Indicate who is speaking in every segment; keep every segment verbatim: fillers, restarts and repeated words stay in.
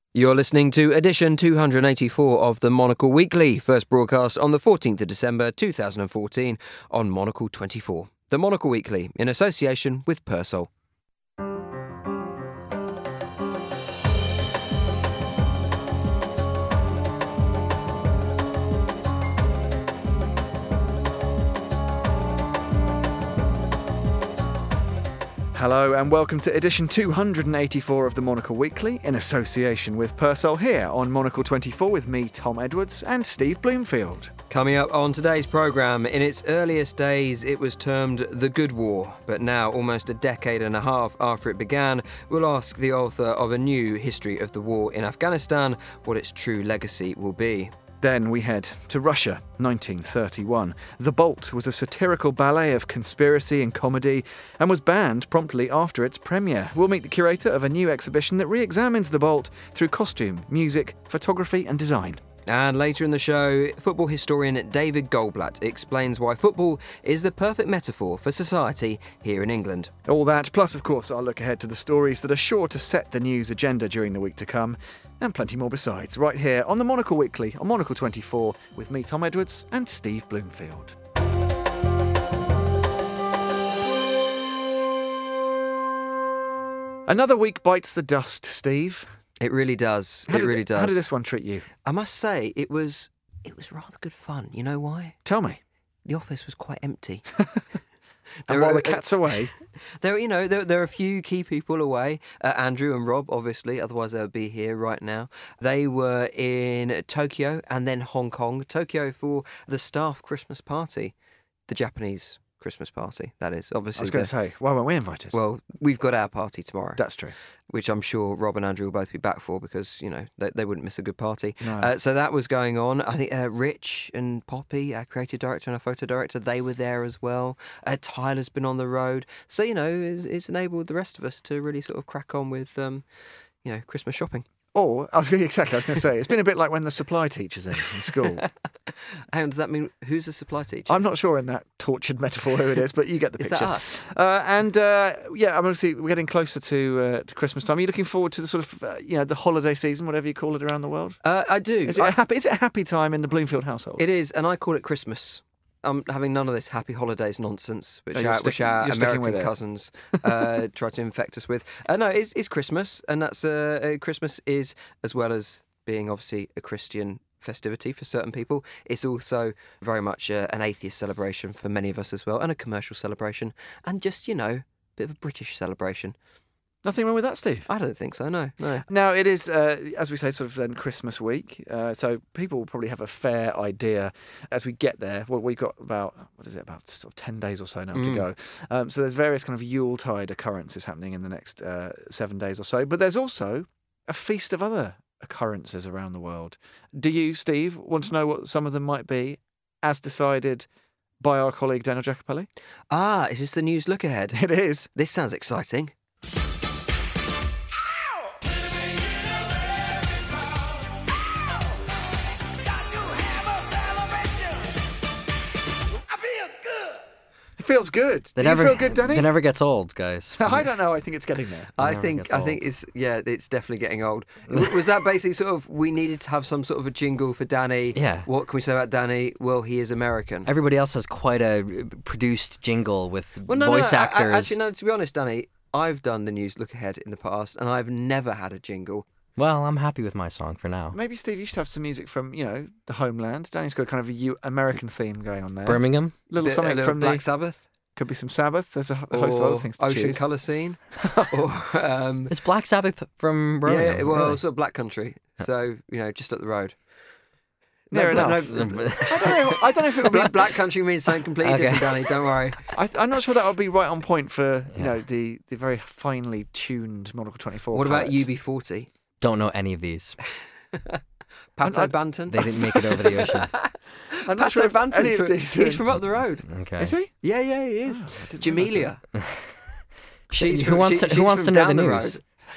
Speaker 1: You're listening to edition two hundred eighty-four of the Monocle Weekly, first broadcast on the fourteenth of December two thousand fourteen on Monocle twenty-four. The Monocle Weekly, in association with Persol.
Speaker 2: Hello and welcome to edition two hundred eighty-four of the Monocle Weekly in association with Persol here on Monocle twenty-four with me, Tom Edwards, and Steve Bloomfield.
Speaker 1: Coming up on today's programme, in its earliest days it was termed the Good War, but now, almost a decade and a half after it began, we'll ask the author of a new history of the war in Afghanistan what its true legacy will be.
Speaker 2: Then we head to Russia, nineteen thirty-one. The Bolt was a satirical ballet of conspiracy and comedy and was banned promptly after its premiere. We'll meet the curator of a new exhibition that re-examines The Bolt through costume, music, photography and design.
Speaker 1: And later in the show, football historian David Goldblatt explains why football is the perfect metaphor for society here in England.
Speaker 2: All that, plus of course I'll look ahead to the stories that are sure to set the news agenda during the week to come, and plenty more besides, right here on the Monocle Weekly on Monocle twenty-four with me, Tom Edwards, and Steve Bloomfield. Another week bites the dust, Steve.
Speaker 1: It really does.
Speaker 2: How
Speaker 1: it
Speaker 2: did,
Speaker 1: really does.
Speaker 2: How did this one treat you?
Speaker 1: I must say, it was it was rather good fun. You know why?
Speaker 2: Tell me.
Speaker 1: The office was quite empty.
Speaker 2: And while the cat's away?
Speaker 1: There, you know, there, there are a few key people away. Uh, Andrew and Rob, obviously, otherwise they would be here right now. They were in Tokyo and then Hong Kong. Tokyo for the staff Christmas party, the Japanese Christmas party, that is. Obviously,
Speaker 2: I was going to say, why weren't we invited?
Speaker 1: Well, we've got our party tomorrow.
Speaker 2: That's true.
Speaker 1: Which I'm sure Rob and Andrew will both be back for because, you know, they, they wouldn't miss a good party.
Speaker 2: No.
Speaker 1: Uh, so that was going on. I think uh, Rich and Poppy, our creative director and our photo director, they were there as well. Uh, Tyler's been on the road. So, you know, it's, it's enabled the rest of us to really sort of crack on with, um, you know, Christmas shopping.
Speaker 2: Or, I was going to, exactly, I was going to say, it's been a bit like when the supply teacher's in, in school.
Speaker 1: And does that mean, who's the supply teacher?
Speaker 2: I'm not sure in that tortured metaphor who it is, but you get the
Speaker 1: is
Speaker 2: picture.
Speaker 1: That us?
Speaker 2: Uh, and, uh, yeah, I'm obviously, we're getting closer to, uh, to Christmas time. Are you looking forward to the sort of, uh, you know, the holiday season, whatever you call it around the world?
Speaker 1: Uh, I do.
Speaker 2: Is it,
Speaker 1: I,
Speaker 2: a happy, is it a happy time in the Bloomfield household?
Speaker 1: It is, and I call it Christmas. I'm having none of this happy holidays nonsense, which,
Speaker 2: oh,
Speaker 1: our,
Speaker 2: sticking,
Speaker 1: which our American cousins uh, try to infect us with. Uh, no, it's, it's Christmas, and that's uh, uh, Christmas is, as well as being obviously a Christian festivity for certain people, it's also very much uh, an atheist celebration for many of us as well, and a commercial celebration, and just, you know, a bit of a British celebration.
Speaker 2: Nothing wrong with that, Steve?
Speaker 1: I don't think so, no. no.
Speaker 2: Now, it is, uh, as we say, sort of then Christmas week, uh, so people will probably have a fair idea as we get there. Well, we've got about, what is it, about sort of ten days or so now mm. to go. Um, so there's various kind of Yuletide occurrences happening in the next uh, seven days or so, but there's also a feast of other occurrences around the world. Do you, Steve, want to know what some of them might be, as decided by our colleague Daniel Jacopelli?
Speaker 1: Ah, is this the news look ahead?
Speaker 2: It is.
Speaker 1: This sounds exciting.
Speaker 2: Feels good.
Speaker 3: They
Speaker 2: Do
Speaker 3: never,
Speaker 2: you feel good, Danny?
Speaker 3: It never gets old, guys.
Speaker 2: I don't know. I think it's getting there.
Speaker 1: I think. I think it's. Yeah, it's definitely getting old. Was that basically sort of? We needed to have some sort of a jingle for Danny.
Speaker 3: Yeah.
Speaker 1: What can we say about Danny? Well, he is American.
Speaker 3: Everybody else has quite a produced jingle with
Speaker 1: well, no,
Speaker 3: voice
Speaker 1: no,
Speaker 3: actors.
Speaker 1: I, I, actually, no. To be honest, Danny, I've done the news look ahead in the past, and I've never had a jingle.
Speaker 3: Well, I'm happy with my song for now.
Speaker 2: Maybe, Steve, you should have some music from, you know, the homeland. Danny's got kind of a U- American theme going on there.
Speaker 3: Birmingham.
Speaker 2: Little
Speaker 1: Bit,
Speaker 2: something
Speaker 1: a little
Speaker 2: from
Speaker 1: Black
Speaker 2: the...
Speaker 1: Sabbath.
Speaker 2: Could be some Sabbath. There's a host
Speaker 1: or
Speaker 2: of other things to
Speaker 1: Ocean
Speaker 2: choose.
Speaker 1: Colour Scene. or, um,
Speaker 3: It's Black Sabbath from Birmingham.
Speaker 1: Yeah, well,
Speaker 3: really?
Speaker 1: sort of Black Country. So, you know, just up the road.
Speaker 2: Fair
Speaker 1: no,
Speaker 2: enough.
Speaker 1: No, no.
Speaker 2: I don't know. I don't know if it would be
Speaker 1: Black, Black Country means something completely
Speaker 3: Okay.
Speaker 1: different, Danny. Don't worry.
Speaker 2: I, I'm not sure that would be right on point for you
Speaker 3: Yeah.
Speaker 2: know the, the very finely tuned Monocle twenty-four.
Speaker 1: What about
Speaker 2: palette.
Speaker 1: U B forty?
Speaker 3: Don't know any of these.
Speaker 1: Pato
Speaker 2: I-
Speaker 1: Banton?
Speaker 3: They didn't make it over the ocean.
Speaker 2: I'm not
Speaker 1: Pato
Speaker 2: sure if any
Speaker 1: Banton's
Speaker 2: of
Speaker 1: from,
Speaker 2: these
Speaker 1: he's
Speaker 2: are-
Speaker 1: from up the road.
Speaker 3: Okay.
Speaker 2: Is he?
Speaker 1: Yeah, yeah, he is.
Speaker 2: Oh, I didn't realise
Speaker 1: Jamelia.
Speaker 3: She-
Speaker 1: She's
Speaker 3: who
Speaker 1: from-
Speaker 3: wants
Speaker 1: she-
Speaker 3: to, who
Speaker 1: she's
Speaker 3: wants
Speaker 1: from
Speaker 3: to know the
Speaker 1: down
Speaker 3: news?
Speaker 1: road.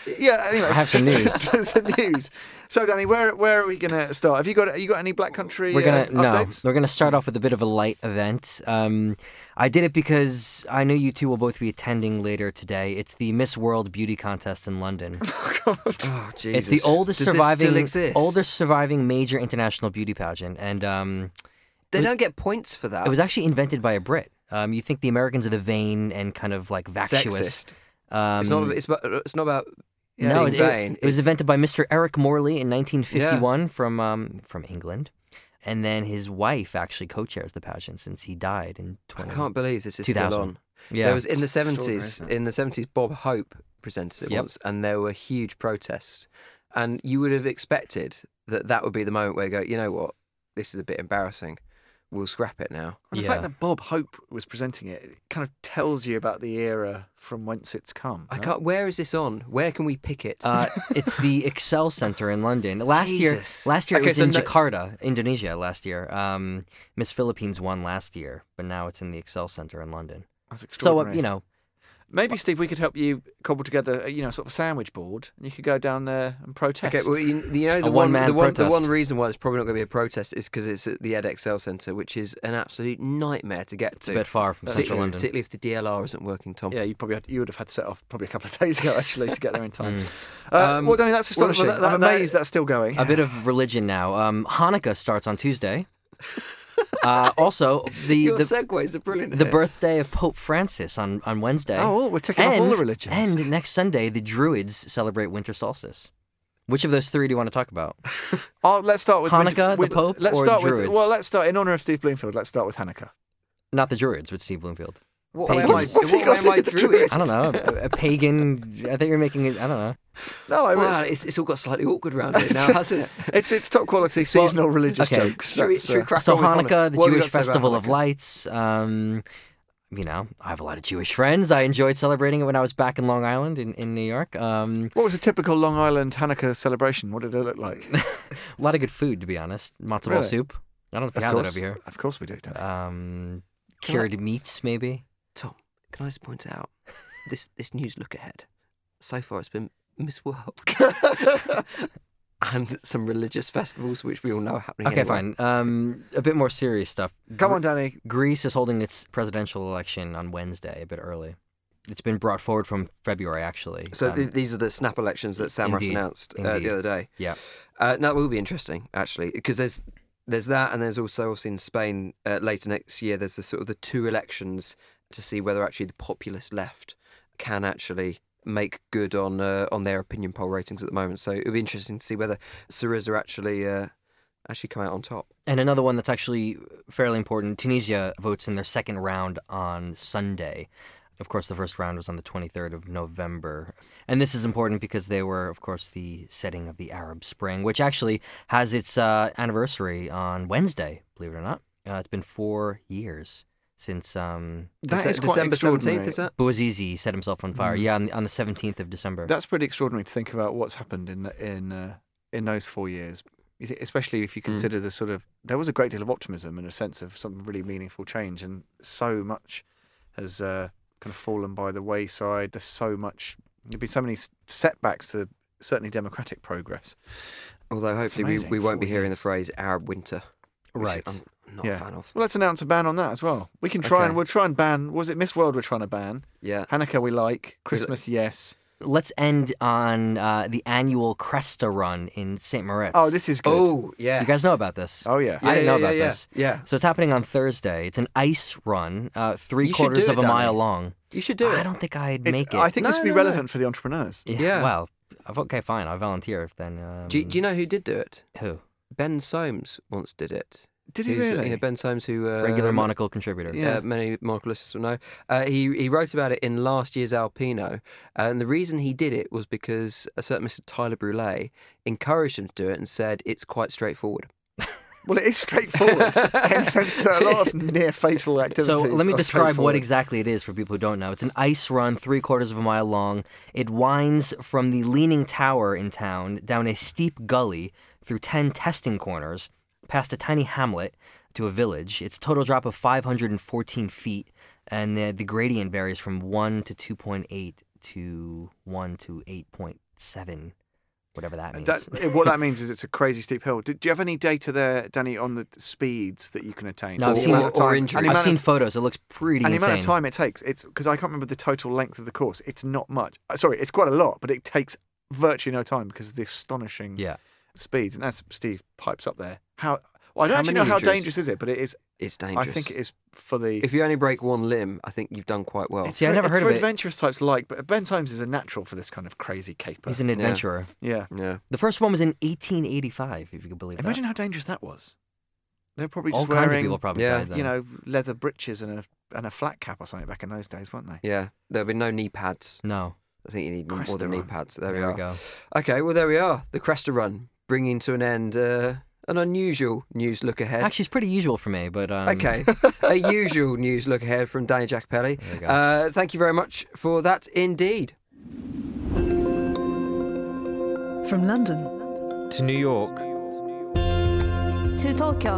Speaker 2: Yeah. Anyway,
Speaker 3: I have some news.
Speaker 2: the news. So, Danny, where where are we going to start? Have you got you got any Black Country
Speaker 3: We're gonna
Speaker 2: uh,
Speaker 3: no.
Speaker 2: updates?
Speaker 3: We're gonna start off with a bit of a light event. Um, I did it because I know you two will both be attending later today. It's the Miss World Beauty Contest in London.
Speaker 2: Oh, God.
Speaker 1: Oh, Jesus.
Speaker 3: It's the oldest
Speaker 1: Does this
Speaker 3: surviving
Speaker 1: still exist?
Speaker 3: oldest surviving major international beauty pageant, and um,
Speaker 1: They don't get points for that.
Speaker 3: it was actually invented by a Brit. Um, you think the Americans are the vain and kind of like vacuous.
Speaker 1: sexist.
Speaker 3: Um,
Speaker 1: It's not. It's about. It's not about.
Speaker 3: no,
Speaker 1: being
Speaker 3: it,
Speaker 1: vain.
Speaker 3: it was
Speaker 1: It's-
Speaker 3: invented by Mister Eric Morley in nineteen fifty-one from um, from England, and then his wife actually co-chairs the pageant since he died in
Speaker 1: I
Speaker 3: twenty.
Speaker 1: can't believe this is
Speaker 3: two
Speaker 1: still
Speaker 3: thousand.
Speaker 1: on.
Speaker 3: Yeah,
Speaker 1: There was in the
Speaker 2: Extraordinary,
Speaker 1: seventies.
Speaker 2: isn't it?
Speaker 1: In the seventies, Bob Hope presented it
Speaker 3: Yep.
Speaker 1: once, and there were huge protests. And you would have expected that that would be the moment where you go, you know what, this is a bit embarrassing. We'll scrap it now.
Speaker 2: And the
Speaker 3: Yeah.
Speaker 2: fact that Bob Hope was presenting it, it kind of tells you about the era from whence it's come.
Speaker 1: I
Speaker 2: right?
Speaker 1: can't. Where is this on? Where can we pick it?
Speaker 3: Uh, it's the Excel Center in London. Last year,
Speaker 1: Jesus.
Speaker 3: last year
Speaker 1: Okay,
Speaker 3: it was
Speaker 1: so
Speaker 3: in
Speaker 1: no-
Speaker 3: Jakarta, Indonesia. Last year, um, Miss Philippines won last year, but now it's in the Excel Center in London.
Speaker 2: That's
Speaker 3: So uh,
Speaker 2: extraordinary.
Speaker 3: you know,
Speaker 2: Maybe, Steve, we could help you cobble together, uh, you know, sort of a sandwich board, and you could go down there and protest.
Speaker 1: Okay, well, you, you know the
Speaker 3: A
Speaker 1: one,
Speaker 3: one-man
Speaker 1: the one, the
Speaker 3: protest.
Speaker 1: one reason why it's probably not going to be a protest is because it's at the EdExcel Centre, which is an absolute nightmare to get
Speaker 3: it's
Speaker 1: to.
Speaker 3: a bit far from
Speaker 1: particularly,
Speaker 3: central London.
Speaker 1: particularly if the D L R isn't working, Tom.
Speaker 2: Yeah, you probably had, you would have had to set off probably a couple of days ago actually to get there in time.
Speaker 3: Mm.
Speaker 2: Uh,
Speaker 1: Um,
Speaker 2: well, Danny, that's
Speaker 1: well, well,
Speaker 2: astonishing.
Speaker 1: that- that-
Speaker 2: I'm
Speaker 1: that-
Speaker 2: amazed that's still going.
Speaker 3: A bit of religion now. Um, Hanukkah starts on Tuesday. Uh, also, the
Speaker 1: Your
Speaker 3: the,
Speaker 1: segues are brilliant.
Speaker 3: the
Speaker 1: here.
Speaker 3: birthday of Pope Francis on, on Wednesday.
Speaker 2: Oh, well, we're ticking off all the religions.
Speaker 3: And next Sunday, the Druids celebrate winter solstice. Which of those three do you want to talk about?
Speaker 2: Oh, let's start with
Speaker 3: Hanukkah, the
Speaker 2: with-
Speaker 3: Pope,
Speaker 2: Let's
Speaker 3: or
Speaker 2: start
Speaker 3: Druids?
Speaker 2: with well, let's start in honor of Steve Bloomfield. Let's start with Hanukkah.
Speaker 3: Not the Druids with Steve Bloomfield.
Speaker 1: What
Speaker 3: Pagans.
Speaker 1: way am I,
Speaker 2: What's- what's he
Speaker 1: what
Speaker 2: got
Speaker 1: way
Speaker 2: to
Speaker 1: am I
Speaker 2: do with the
Speaker 1: Druid?
Speaker 2: Druids?
Speaker 3: I don't know. A, a pagan. I think you're making it. I don't know.
Speaker 2: No, I mean,
Speaker 1: Wow,
Speaker 2: it's,
Speaker 1: it's, it's all got slightly awkward around it now, hasn't it?
Speaker 2: it's it's top quality seasonal religious
Speaker 3: okay.
Speaker 2: jokes.
Speaker 1: Should we-
Speaker 2: That's,
Speaker 1: should we
Speaker 2: uh,
Speaker 1: crack
Speaker 3: So
Speaker 1: on with
Speaker 3: Hanukkah, the
Speaker 1: What have you
Speaker 3: Jewish
Speaker 1: got to say about
Speaker 3: festival of
Speaker 1: Hanukkah?
Speaker 3: lights. Um, you know, I have a lot of Jewish friends. I enjoyed celebrating it when I was back in Long Island in, in New York. Um,
Speaker 2: What was a typical Long Island Hanukkah celebration? What did it look like?
Speaker 3: a lot of good food, to be honest. Matzo ball
Speaker 2: Really?
Speaker 3: soup. I don't know if you
Speaker 2: Of
Speaker 3: have
Speaker 2: course,
Speaker 3: that over
Speaker 2: of course we do. Don't we?
Speaker 3: here. Um,
Speaker 1: Can I-
Speaker 3: cured meats, maybe.
Speaker 1: Tom, can I just point out this this news look ahead? So far, it's been Miss World and some religious festivals, which we all know are happening.
Speaker 3: Okay,
Speaker 1: anyway.
Speaker 3: fine. Um, a bit more serious stuff.
Speaker 2: Come
Speaker 3: Gre-
Speaker 2: on, Danny.
Speaker 3: Greece is holding its presidential election on Wednesday, a bit early. It's been brought forward from February, actually.
Speaker 1: So
Speaker 3: Um,
Speaker 1: th- these are the snap elections that Sam Ross
Speaker 3: Indeed.
Speaker 1: announced uh,
Speaker 3: Indeed.
Speaker 1: the other day.
Speaker 3: yeah.
Speaker 1: Uh, no, that will be interesting actually, because there's there's that, and there's also obviously in Spain uh, later next year. There's the sort of the two elections to see whether actually the populist left can actually make good on uh, on their opinion poll ratings at the moment. So it'll be interesting to see whether Syriza actually uh, actually come out on top.
Speaker 3: And another one that's actually fairly important, Tunisia votes in their second round on Sunday. Of course, the first round was on the twenty-third of November. And this is important because they were, of course, the setting of the Arab Spring, which actually has its uh, anniversary on Wednesday, believe it or not. Uh, it's been four years since um,
Speaker 2: That
Speaker 1: Dece-
Speaker 2: is quite
Speaker 1: December
Speaker 2: extraordinary.
Speaker 1: seventeenth, is that?
Speaker 3: Bouazizi set himself on fire.
Speaker 2: Mm.
Speaker 3: Yeah, on the, on the seventeenth of December.
Speaker 2: That's pretty extraordinary to think about what's happened in in uh, in those four years, You thi- especially if you consider the sort of there was a great deal of optimism and a sense of some really meaningful change, and so much has uh, kind of fallen by the wayside. There's so much. There've been so many s- setbacks to certainly democratic progress.
Speaker 1: Although hopefully we,
Speaker 2: amazing,
Speaker 1: we won't be
Speaker 2: four
Speaker 1: hearing the phrase Arab winter, which
Speaker 3: Right.
Speaker 1: I'm not
Speaker 2: Yeah.
Speaker 1: a fan of.
Speaker 2: Well, let's announce a ban on that as well. We can try
Speaker 1: Okay.
Speaker 2: and we'll try and ban. Was it Miss World we're trying to ban?
Speaker 1: Yeah.
Speaker 2: Hanukkah we like. Christmas yes.
Speaker 3: Let's end on uh, the annual Cresta run in Saint Moritz.
Speaker 2: Oh, this is good.
Speaker 1: Oh, yeah.
Speaker 3: You guys know about this?
Speaker 2: Oh yeah.
Speaker 1: Yeah,
Speaker 3: I didn't
Speaker 1: yeah,
Speaker 3: know
Speaker 1: yeah,
Speaker 3: about
Speaker 1: yeah.
Speaker 3: this.
Speaker 1: Yeah.
Speaker 3: So it's happening on Thursday. It's an ice run, uh, three
Speaker 1: You should
Speaker 3: quarters
Speaker 1: do
Speaker 3: of
Speaker 1: it,
Speaker 3: a
Speaker 1: Danny.
Speaker 3: mile long.
Speaker 1: You should do it.
Speaker 3: I don't think I'd
Speaker 2: It's-
Speaker 3: make it.
Speaker 2: I think this
Speaker 1: No,
Speaker 2: would be
Speaker 1: no, no.
Speaker 2: relevant for the entrepreneurs.
Speaker 3: yeah,
Speaker 1: Yeah.
Speaker 3: Well, okay, fine. I'll volunteer then. Um,
Speaker 1: Do, you- do you know who did do it?
Speaker 3: who?
Speaker 1: Ben Soames once did it.
Speaker 2: Did he
Speaker 1: Who's, uh,
Speaker 2: really?
Speaker 1: You know, Ben Soames, who uh,
Speaker 3: Regular Monocle contributor.
Speaker 2: Yeah.
Speaker 1: uh, many Monocle listeners will know. Uh, he he wrote about it in last year's Alpino, and the reason he did it was because a certain Mister Tyler Brûlé encouraged him to do it and said it's quite straightforward.
Speaker 2: Well, it is straightforward in the sense that a lot of near fatal activities.
Speaker 3: So let me
Speaker 2: are
Speaker 3: describe what
Speaker 2: straightforward.
Speaker 3: exactly it is for people who don't know. It's an ice run, three quarters of a mile long. It winds from the Leaning Tower in town down a steep gully through ten testing corners, past a tiny hamlet to a village. It's a total drop of five hundred fourteen feet, and the, the gradient varies from one to two point eight to one to eight point seven, whatever that means.
Speaker 2: That, what that means is it's a crazy steep hill. Do, do you have any data there, Danny, on the speeds that you can attain?
Speaker 3: No, I've
Speaker 2: Or
Speaker 3: seen-
Speaker 2: the amount of
Speaker 1: or
Speaker 2: time-
Speaker 1: injury.
Speaker 2: and the
Speaker 3: I've
Speaker 2: amount
Speaker 3: seen
Speaker 2: of-
Speaker 3: photos. It looks pretty
Speaker 2: And the
Speaker 3: insane.
Speaker 2: amount of time it takes, it's because I can't remember the total length of the course. It's not much. Uh, Sorry, it's quite a lot, but it takes virtually no time because of the astonishing
Speaker 3: Yeah.
Speaker 2: speeds. And as Steve pipes up there, how well, I don't
Speaker 1: How
Speaker 2: actually
Speaker 1: many
Speaker 2: know how
Speaker 1: injuries?
Speaker 2: dangerous is it, but it is.
Speaker 1: It's dangerous.
Speaker 2: I think it is for the.
Speaker 1: If you only break one limb, I think you've done quite well.
Speaker 2: it's
Speaker 3: See, I've
Speaker 2: for,
Speaker 3: never
Speaker 2: it's
Speaker 3: heard
Speaker 2: for
Speaker 3: of it.
Speaker 2: adventurous types like, but Ben Symes is a natural for this kind of crazy caper.
Speaker 3: He's an adventurer.
Speaker 2: yeah.
Speaker 1: Yeah.
Speaker 3: The first one was in eighteen eighty-five, if you can believe
Speaker 2: Imagine
Speaker 3: that.
Speaker 2: how dangerous that was. They're probably
Speaker 3: All
Speaker 2: just
Speaker 3: kinds of
Speaker 2: wearing,
Speaker 3: people probably
Speaker 1: yeah,
Speaker 3: died then.
Speaker 2: you know, leather breeches and a and a flat cap or something back in those days, weren't they?
Speaker 1: Yeah. There'll be no knee pads.
Speaker 3: No.
Speaker 1: I think you need more
Speaker 2: Cresta
Speaker 1: than knee
Speaker 2: run.
Speaker 1: pads. There,
Speaker 3: There
Speaker 1: we
Speaker 3: we
Speaker 1: are.
Speaker 3: go.
Speaker 1: Okay, well, there we are. The Cresta Run, bringing to an end uh, an unusual news look ahead.
Speaker 3: Actually, it's pretty usual for me, but um,
Speaker 1: Okay, a usual news look ahead from Danny Jacopelli.
Speaker 3: There you go.
Speaker 1: Uh, thank you very much for that indeed.
Speaker 4: From London
Speaker 5: To New York.
Speaker 6: To Tokyo.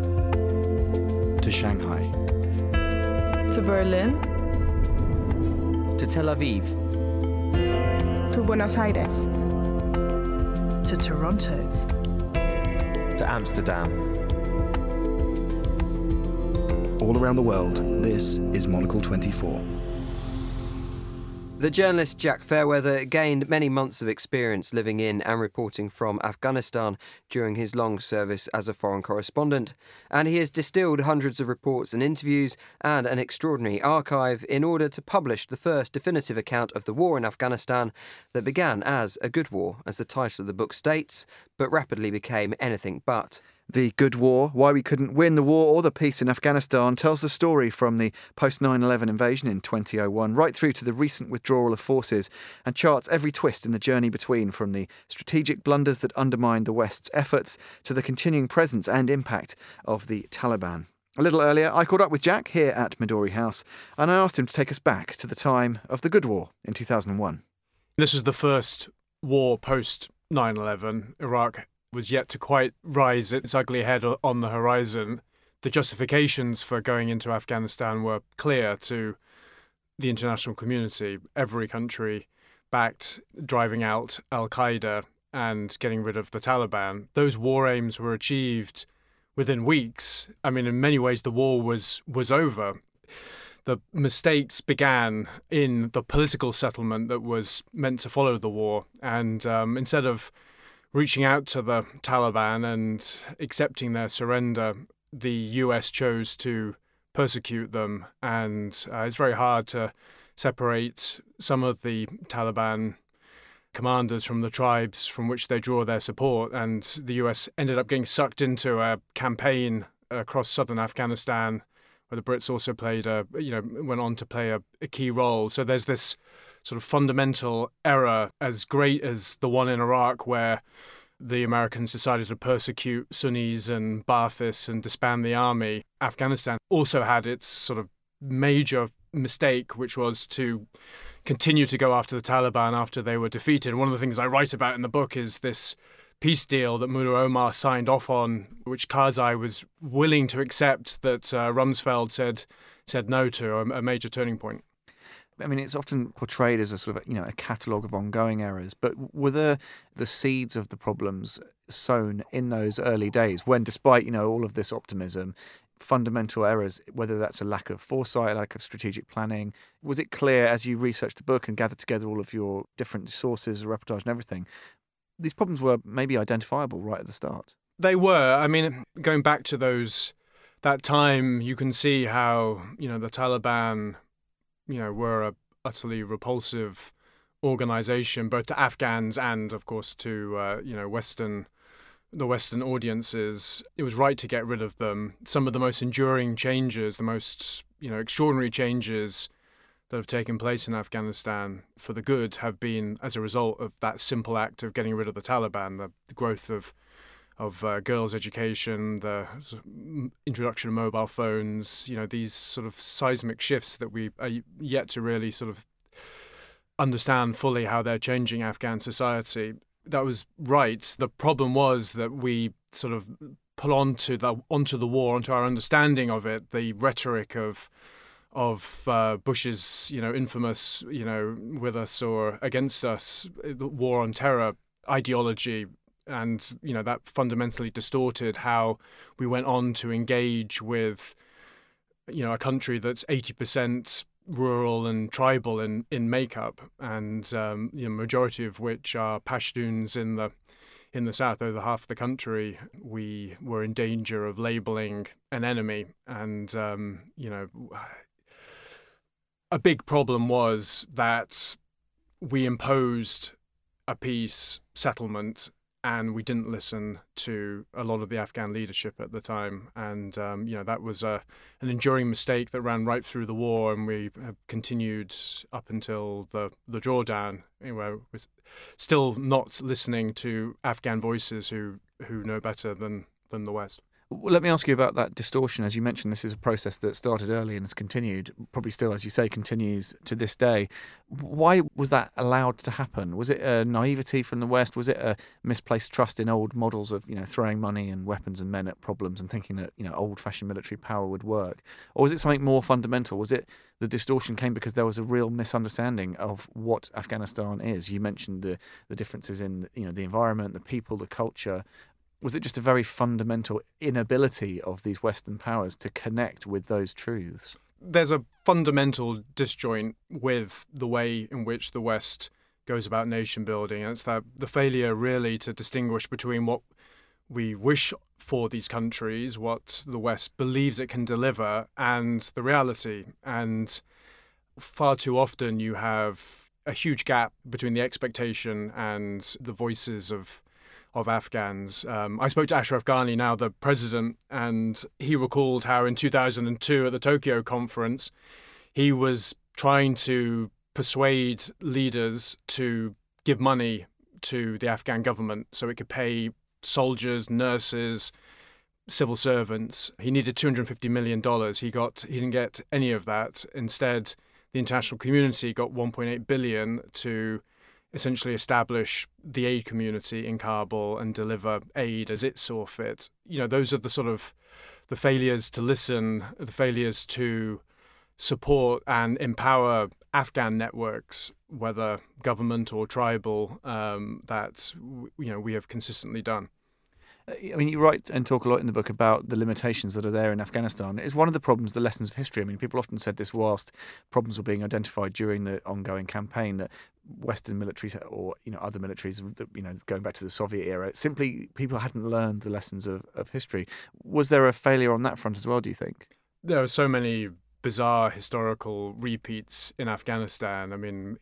Speaker 5: To Shanghai.
Speaker 6: To Berlin.
Speaker 5: To Tel Aviv.
Speaker 6: To Buenos Aires.
Speaker 4: to Toronto
Speaker 5: To Amsterdam.
Speaker 7: All around the world, this is Monocle twenty-four.
Speaker 1: The journalist Jack Fairweather gained many months of experience living in and reporting from Afghanistan during his long service as a foreign correspondent, and he has distilled hundreds of reports and interviews and an extraordinary archive in order to publish the first definitive account of the war in Afghanistan that began as a good war, as the title of the book states, but rapidly became anything but.
Speaker 2: The Good War, Why We Couldn't Win the War or the Peace in Afghanistan, tells the story from the post nine eleven invasion in two thousand one right through to the recent withdrawal of forces and charts every twist in the journey between, from the strategic blunders that undermined the West's efforts to the continuing presence and impact of the Taliban. A little earlier, I caught up with Jack here at Midori House and I asked him to take us back to the time of the Good War in two thousand one.
Speaker 8: This was the first war post nine eleven. Iraq was yet to quite rise its ugly head o- on the horizon. The justifications for going into Afghanistan were clear to the international community. Every country backed driving out al-Qaeda and getting rid of the Taliban. Those war aims were achieved within weeks. I mean, in many ways, the war was was over. The mistakes began in the political settlement that was meant to follow the war. And um, instead of reaching out to the Taliban and accepting their surrender, the U S chose to persecute them. And uh, it's very hard to separate some of the Taliban commanders from the tribes from which they draw their support. And the U S ended up getting sucked into a campaign across southern Afghanistan, where the Brits also played a, you know, went on to play a, a key role. So there's this sort of fundamental error, as great as the one in Iraq, where the Americans decided to persecute Sunnis and Ba'athists and disband the army. Afghanistan also had its sort of major mistake, which was to continue to go after the Taliban after they were defeated. And one of the things I write about in the book is this peace deal that Mullah Omar signed off on, which Karzai was willing to accept, that uh, Rumsfeld said said no to, a, a major turning point.
Speaker 2: I mean, it's often portrayed as a sort of, you know, a catalogue of ongoing errors, but were the, the seeds of the problems sown in those early days when, despite, you know, all of this optimism, fundamental errors, whether that's a lack of foresight, lack of strategic planning, was it clear as you researched the book and gathered together all of your different sources, reportage and everything, these problems were maybe identifiable right at the start?
Speaker 8: They were. I mean, going back to those, that time, you can see how, you know, the Taliban, you know, were a utterly repulsive organization, both to Afghans and, of course, to, uh, you know, Western, the Western audiences. It was right to get rid of them. Some of the most enduring changes, the most, you know, extraordinary changes that have taken place in Afghanistan for the good have been as a result of that simple act of getting rid of the Taliban, the, the growth of of uh, girls' education, the introduction of mobile phones, you know, these sort of seismic shifts that we are yet to really sort of understand fully how they're changing Afghan society. That was right. The problem was that we sort of pull onto the onto the war, onto our understanding of it, the rhetoric of of uh, Bush's, you know, infamous, you know, with us or against us, the war on terror ideology. And, you know, that fundamentally distorted how we went on to engage with, you know, a country that's eighty percent rural and tribal in, in makeup, and, um, you know, majority of which are Pashtuns in the in the south, over half the country. We were in danger of labeling an enemy. And, um, you know, a big problem was that we imposed a peace settlement and we didn't listen to a lot of the Afghan leadership at the time. And, um, you know, that was a, an enduring mistake that ran right through the war, and we have continued up until the, the drawdown, where we're still not listening to Afghan voices who, who know better than, than the West.
Speaker 2: Well, let me ask you about that distortion. As you mentioned, this is a process that started early and has continued, probably still, as you say, continues to this day. Why was that allowed to happen? Was it a naivety from the West? Was it a misplaced trust in old models of, you know, throwing money and weapons and men at problems and thinking that, you know, old-fashioned military power would work? Or was it something more fundamental? Was it the distortion came because there was a real misunderstanding of what Afghanistan is? You mentioned the the differences in, you know, the environment, the people, the culture. Was it just a very fundamental inability of these Western powers to connect with those truths?
Speaker 8: There's a fundamental disjoint with the way in which the West goes about nation building. And it's that the failure really to distinguish between what we wish for these countries, what the West believes it can deliver, and the reality. And far too often you have a huge gap between the expectation and the voices of of Afghans. Um, I spoke to Ashraf Ghani, now the president, and he recalled how in two thousand two at the Tokyo conference, he was trying to persuade leaders to give money to the Afghan government so it could pay soldiers, nurses, civil servants. He needed two hundred fifty million dollars. He got he didn't get any of that. Instead, the international community got one point eight billion dollars to essentially establish the aid community in Kabul and deliver aid as it saw fit. You know, those are the sort of the failures to listen, the failures to support and empower Afghan networks, whether government or tribal, um, that, you know, we have consistently done.
Speaker 2: I mean, you write and talk a lot in the book about the limitations that are there in Afghanistan. It's one of the problems, the lessons of history. I mean, people often said this whilst problems were being identified during the ongoing campaign, that Western militaries or, you know, other militaries, you know, going back to the Soviet era, simply people hadn't learned the lessons of, of history. Was there a failure on that front as well, do you think?
Speaker 8: There are so many bizarre historical repeats in Afghanistan. I mean,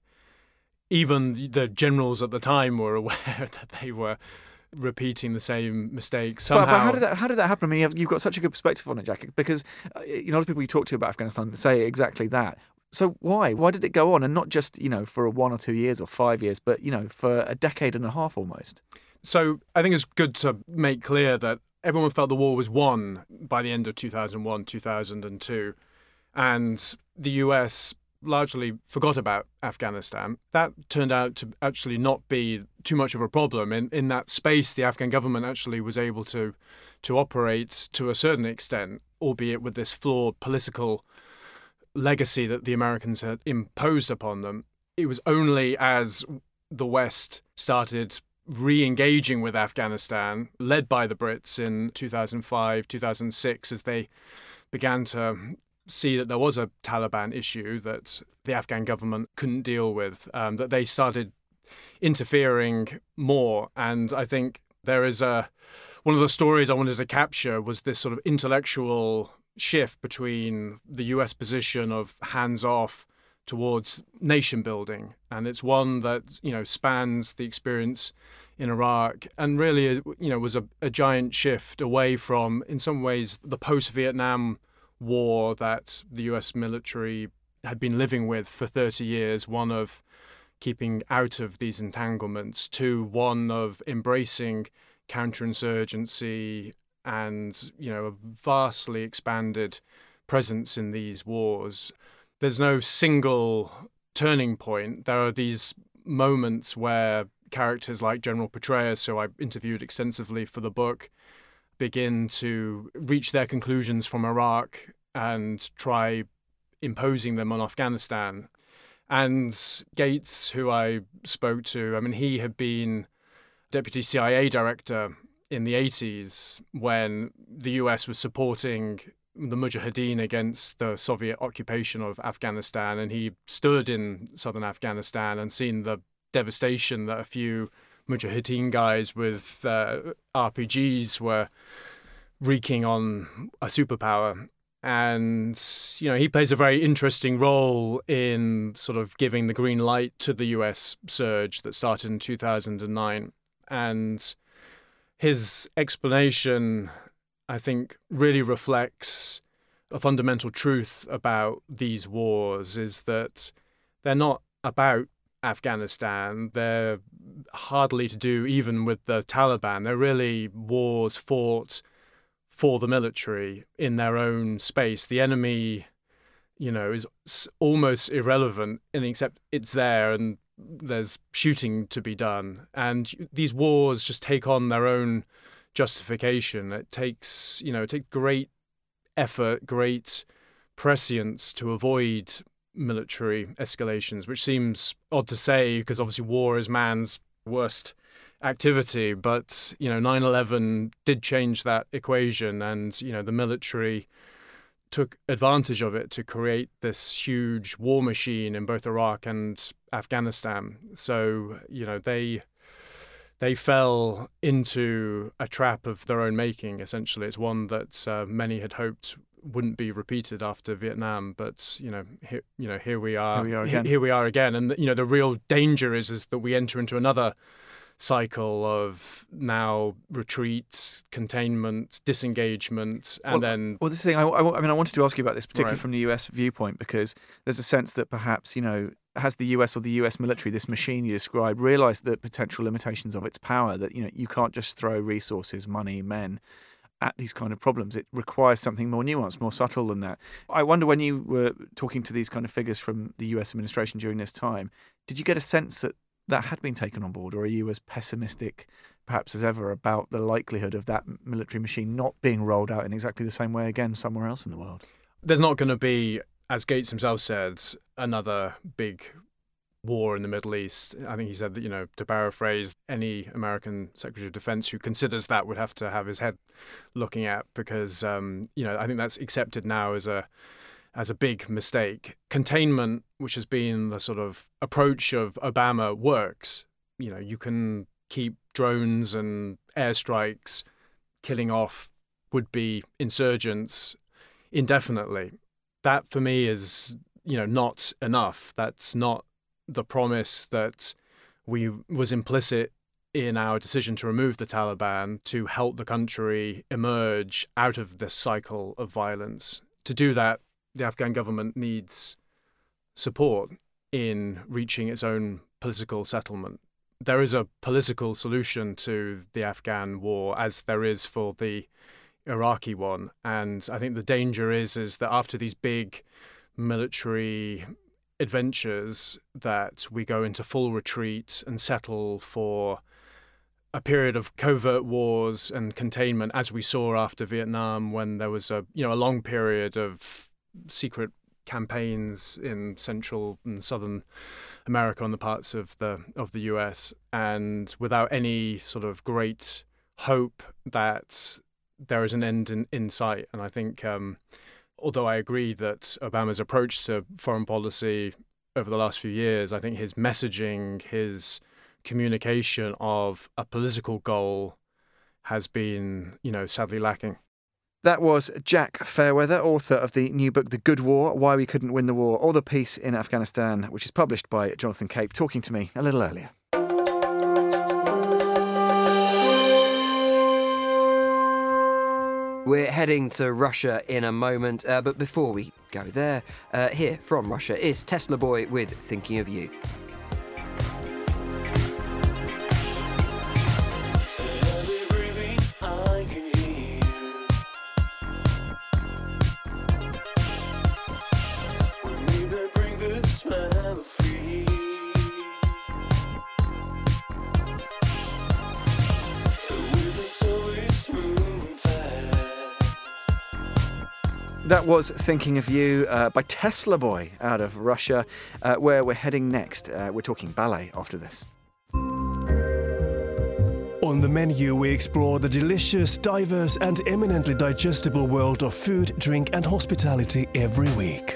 Speaker 8: even the generals at the time were aware that they were repeating the same mistakes somehow.
Speaker 2: But, but how did that how did that happen? I mean, you've, you've got such a good perspective on it, Jack, because uh, you know, a lot of people you talk to about Afghanistan say exactly that. So why? Why did it go on? And not just, you know, for one or two years or five years, but, you know, for a decade and a half almost.
Speaker 8: So I think it's good to make clear that everyone felt the war was won by the end of two thousand one, two thousand two. And the U S largely forgot about Afghanistan. That turned out to actually not be too much of a problem. In in that space, the Afghan government actually was able to to operate to a certain extent, albeit with this flawed political legacy that the Americans had imposed upon them. It was only as the West started re-engaging with Afghanistan, led by the Brits in two thousand five, two thousand six, as they began to see that there was a Taliban issue that the Afghan government couldn't deal with, um, that they started interfering more. And I think there is a one of the stories I wanted to capture was this sort of intellectual shift between the U S position of hands-off towards nation building. And it's one that, you know, spans the experience in Iraq and really, you know, was a, a giant shift away from, in some ways, the post-Vietnam war that the U S military had been living with for thirty years, one of keeping out of these entanglements, to one of embracing counterinsurgency and, you know, a vastly expanded presence in these wars. There's no single turning point. There are these moments where characters like General Petraeus, who I interviewed extensively for the book, begin to reach their conclusions from Iraq and try imposing them on Afghanistan. And Gates, who I spoke to, I mean, he had been deputy C I A director in the eighties when the U S was supporting the Mujahideen against the Soviet occupation of Afghanistan. And he stood in southern Afghanistan and seen the devastation that a few Mujahideen guys with uh, R P Gs were wreaking on a superpower. And, you know, he plays a very interesting role in sort of giving the green light to the U S surge that started in two thousand nine. And his explanation, I think, really reflects a fundamental truth about these wars, is that they're not about Afghanistan. They're hardly to do even with the Taliban. They're really wars fought for the military in their own space. The enemy, you know, is almost irrelevant, and except it's there and there's shooting to be done. And these wars just take on their own justification. It takes, you know, it takes great effort, great prescience to avoid military escalations, which seems odd to say because obviously war is man's worst activity. But, you know, nine eleven did change that equation, and, you know, the military took advantage of it to create this huge war machine in both Iraq and Afghanistan. So, you know, they they fell into a trap of their own making, essentially. It's one that uh, many had hoped wouldn't be repeated after Vietnam, but, you know, here, you know, here we are.
Speaker 2: Here we are again.
Speaker 8: Here we are again. And, you know, the real danger is, is that we enter into another cycle of now retreat, containment, disengagement, and
Speaker 2: well,
Speaker 8: then...
Speaker 2: Well, this thing, I, I, I mean, I wanted to ask you about this, particularly
Speaker 8: Right.
Speaker 2: from the U S viewpoint, because there's a sense that perhaps, you know, has the U S or the U S military, this machine you described, realised the potential limitations of its power, that, you know, you can't just throw resources, money, men at these kind of problems. It requires something more nuanced, more subtle than that. I wonder, when you were talking to these kind of figures from the U S administration during this time, did you get a sense that that had been taken on board, or are you as pessimistic perhaps as ever about the likelihood of that military machine not being rolled out in exactly the same way again somewhere else in the world?
Speaker 8: There's not going to be, as Gates himself said, another big war in the Middle East. I think he said that, you know, to paraphrase, any American Secretary of Defense who considers that would have to have his head looking at, because, um, you know, I think that's accepted now as a as a big mistake. Containment, which has been the sort of approach of Obama, works. You know, you can keep drones and airstrikes killing off would-be insurgents indefinitely. That, for me, is, you know, not enough. That's not the promise that we was implicit in our decision to remove the Taliban to help the country emerge out of this cycle of violence. To do that, the Afghan government needs support in reaching its own political settlement. There is a political solution to the Afghan war, as there is for the Iraqi one. And I think the danger is, is that after these big military adventures, that we go into full retreat and settle for a period of covert wars and containment, as we saw after Vietnam, when there was a, you know, a long period of secret campaigns in Central and Southern America on the parts of the of the U S, and without any sort of great hope that there is an end in, in sight. And I think, um, although I agree that Obama's approach to foreign policy over the last few years, I think his messaging, his communication of a political goal has been, you know, sadly lacking.
Speaker 2: That was Jack Fairweather, author of the new book, The Good War, Why We Couldn't Win the War, or The Peace in Afghanistan, which is published by Jonathan Cape, talking to me a little earlier.
Speaker 1: We're heading to Russia in a moment, uh, but before we go there, uh, here from Russia is Tesla Boy with Thinking of You.
Speaker 2: That was Thinking of You uh, by Tesla Boy out of Russia, uh, where we're heading next. Uh, we're talking ballet after this.
Speaker 9: On the menu, we explore the delicious, diverse and eminently digestible world of food, drink and hospitality every week.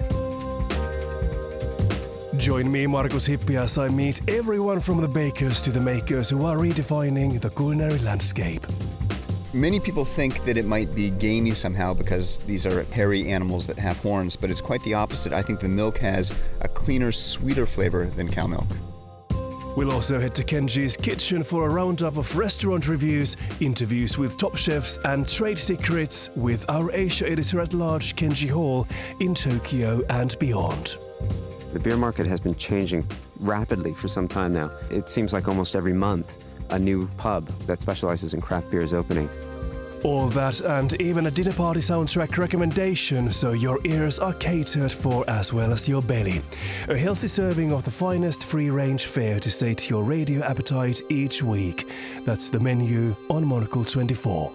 Speaker 9: Join me, Markus Hippi, as I meet everyone from the bakers to the makers who are redefining the culinary landscape.
Speaker 10: Many people think that it might be gamey somehow because these are hairy animals that have horns, but it's quite the opposite. I think the milk has a cleaner, sweeter flavor than cow milk.
Speaker 9: We'll also head to Kenji's kitchen for a roundup of restaurant reviews, interviews with top chefs and trade secrets with our Asia editor-at-large Kenji Hall in Tokyo and beyond.
Speaker 11: The beer market has been changing rapidly for some time now. It seems like almost every month a new pub that specializes in craft beer is opening.
Speaker 9: All that and even a dinner party soundtrack recommendation, so your ears are catered for as well as your belly. A healthy serving of the finest free-range fare to sate your radio appetite each week. That's the menu on Monocle twenty-four.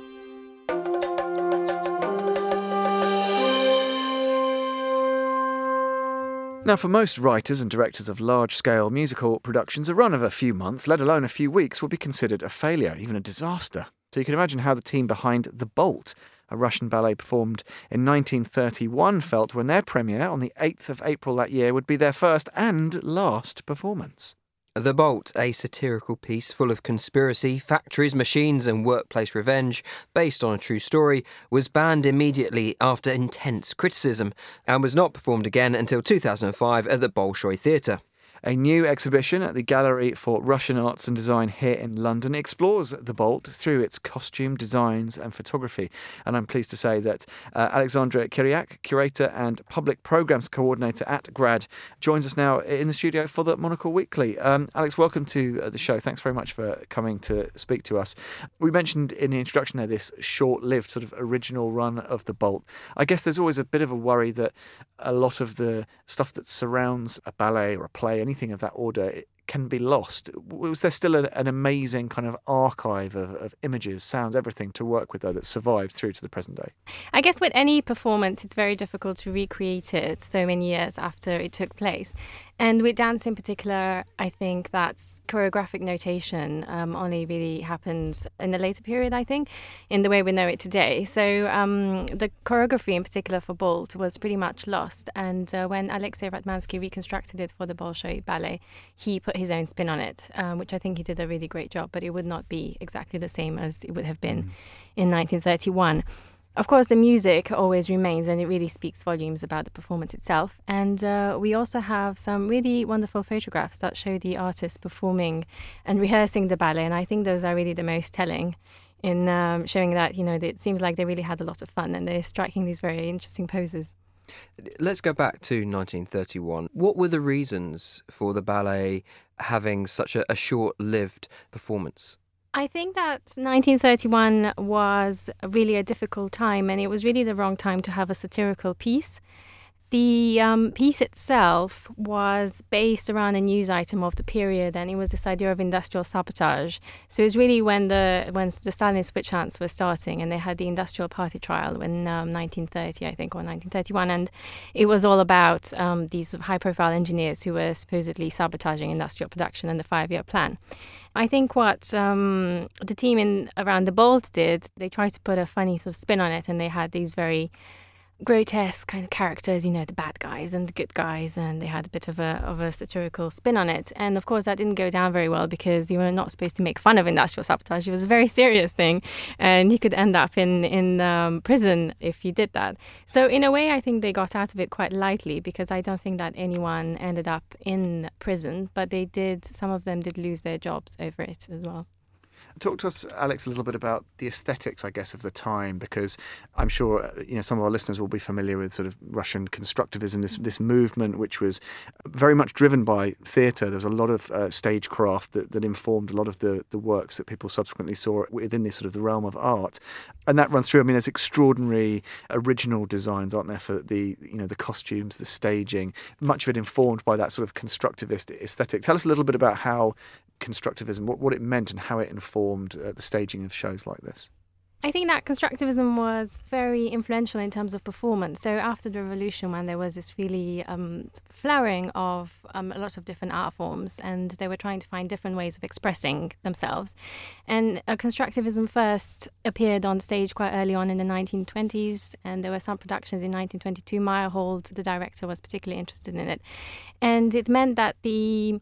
Speaker 2: Now, for most writers and directors of large-scale musical productions, a run of a few months, let alone a few weeks, would be considered a failure, even a disaster. So you can imagine how the team behind The Bolt, a Russian ballet performed in nineteen thirty-one, felt when their premiere on the eighth of April that year would be their first and last performance.
Speaker 1: The Bolt, a satirical piece full of conspiracy, factories, machines and workplace revenge, based on a true story, was banned immediately after intense criticism and was not performed again until two thousand five at the Bolshoi Theatre.
Speaker 2: A new exhibition at the Gallery for Russian Arts and Design here in London explores The Bolt through its costume, designs and photography. And I'm pleased to say that uh, Alexandra Kiriak, curator and public programmes coordinator at GRAD, joins us now in the studio for the Monocle Weekly. Um, Alex, welcome to uh, the show. Thanks very much for coming to speak to us. We mentioned in the introduction there this short-lived sort of original run of The Bolt. I guess there's always a bit of a worry that a lot of the stuff that surrounds a ballet or a play, anything of that order, it can be lost. Was there still a, an amazing kind of archive of, of images, sounds, everything to work with, though, that survived through to the present day?
Speaker 12: I guess with any performance, it's very difficult to recreate it so many years after it took place. And with dance in particular, I think that's choreographic notation um, only really happens in the later period, I think, in the way we know it today. So um, the choreography in particular for Bolt was pretty much lost. And uh, when Alexei Ratmansky reconstructed it for the Bolshoi Ballet, he put his own spin on it, um, which I think he did a really great job, but it would not be exactly the same as it would have been mm. in nineteen thirty-one. Of course, the music always remains, and it really speaks volumes about the performance itself. And uh, we also have some really wonderful photographs that show the artists performing and rehearsing the ballet, and I think those are really the most telling in um, showing that, you know, it seems like they really had a lot of fun and they're striking these very interesting poses.
Speaker 1: Let's go back to nineteen thirty-one. What were the reasons for the ballet having such a, a short-lived performance?
Speaker 12: I think that nineteen thirty-one was really a difficult time, and it was really the wrong time to have a satirical piece. The um, piece itself was based around a news item of the period, and it was this idea of industrial sabotage. So it was really when the when the Stalinist witch hunts were starting, and they had the industrial party trial in um, nineteen thirty, I think, or nineteen thirty-one, and it was all about um, these high-profile engineers who were supposedly sabotaging industrial production and the five-year plan. I think what um, the team in around the Bolt did, they tried to put a funny sort of spin on it, and they had these very grotesque kind of characters, you know, the bad guys and the good guys, and they had a bit of a of a satirical spin on it. And of course that didn't go down very well, because you were not supposed to make fun of industrial sabotage. It was a very serious thing, and you could end up in in um, prison if you did that. So in a way, I think they got out of it quite lightly, because I don't think that anyone ended up in prison, but they did, some of them did lose their jobs over it as well.
Speaker 2: Talk to us, Alex, a little bit about the aesthetics, I guess, of the time, because I'm sure, you know, some of our listeners will be familiar with sort of Russian constructivism, this this movement which was very much driven by theatre. There was a lot of uh, stagecraft that, that informed a lot of the, the works that people subsequently saw within this sort of the realm of art. And that runs through. I mean, there's extraordinary original designs, aren't there, for the, you know, the costumes, the staging, much of it informed by that sort of constructivist aesthetic. Tell us a little bit about how constructivism, what, what it meant and how it informed uh, the staging of shows like this.
Speaker 12: I think that constructivism was very influential in terms of performance. So after the revolution, when there was this really um, flowering of um, a lot of different art forms, and they were trying to find different ways of expressing themselves. And uh, constructivism first appeared on stage quite early on in the nineteen twenties, and there were some productions in nineteen twenty-two. Meyerhold, the director, was particularly interested in it. And it meant that the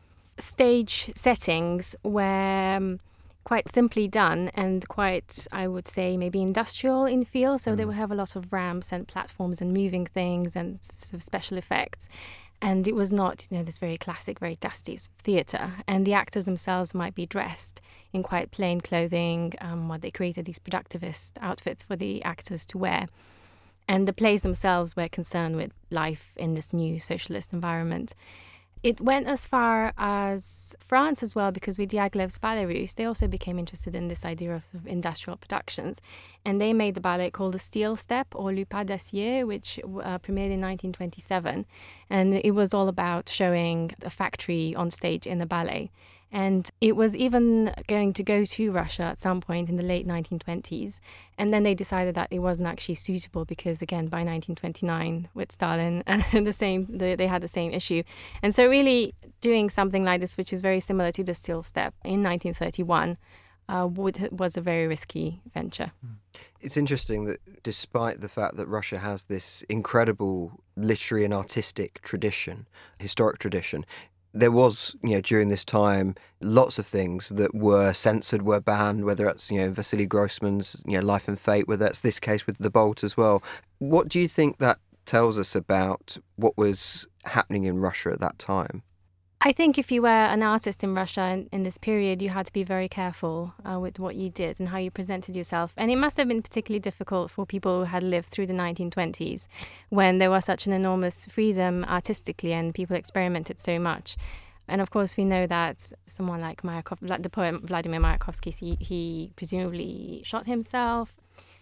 Speaker 12: stage settings were Um, quite simply done and quite, I would say, maybe industrial in feel. So mm. they would have a lot of ramps and platforms and moving things and sort of special effects. And it was not, you know, this very classic, very dusty theatre. And the actors themselves might be dressed in quite plain clothing, um, while they created these productivist outfits for the actors to wear. And the plays themselves were concerned with life in this new socialist environment. It went as far as France as well, because with Diaghilev's Ballet Russe, they also became interested in this idea of, of industrial productions. And they made the ballet called the Steel Step, or Le Pas d'Acier, which uh, premiered in nineteen twenty-seven. And it was all about showing a factory on stage in the ballet. And it was even going to go to Russia at some point in the late nineteen twenties. And then they decided that it wasn't actually suitable because, again, by nineteen twenty-nine, with Stalin, the same they, they had the same issue. And so really doing something like this, which is very similar to the Steel Step in nineteen thirty-one, uh, would, was a very risky venture.
Speaker 1: It's interesting that despite the fact that Russia has this incredible literary and artistic tradition, historic tradition, there was, you know, during this time, lots of things that were censored, were banned, whether it's, you know, Vasily Grossman's, you know, Life and Fate, whether that's this case with The Bolt as well. What do you think that tells us about what was happening in Russia at that time?
Speaker 12: I think if you were an artist in Russia in, in this period, you had to be very careful uh, with what you did and how you presented yourself. And it must have been particularly difficult for people who had lived through the nineteen twenties, when there was such an enormous freedom artistically and people experimented so much. And of course, we know that someone like Mayakov, like the poet Vladimir Mayakovsky, he, he presumably shot himself.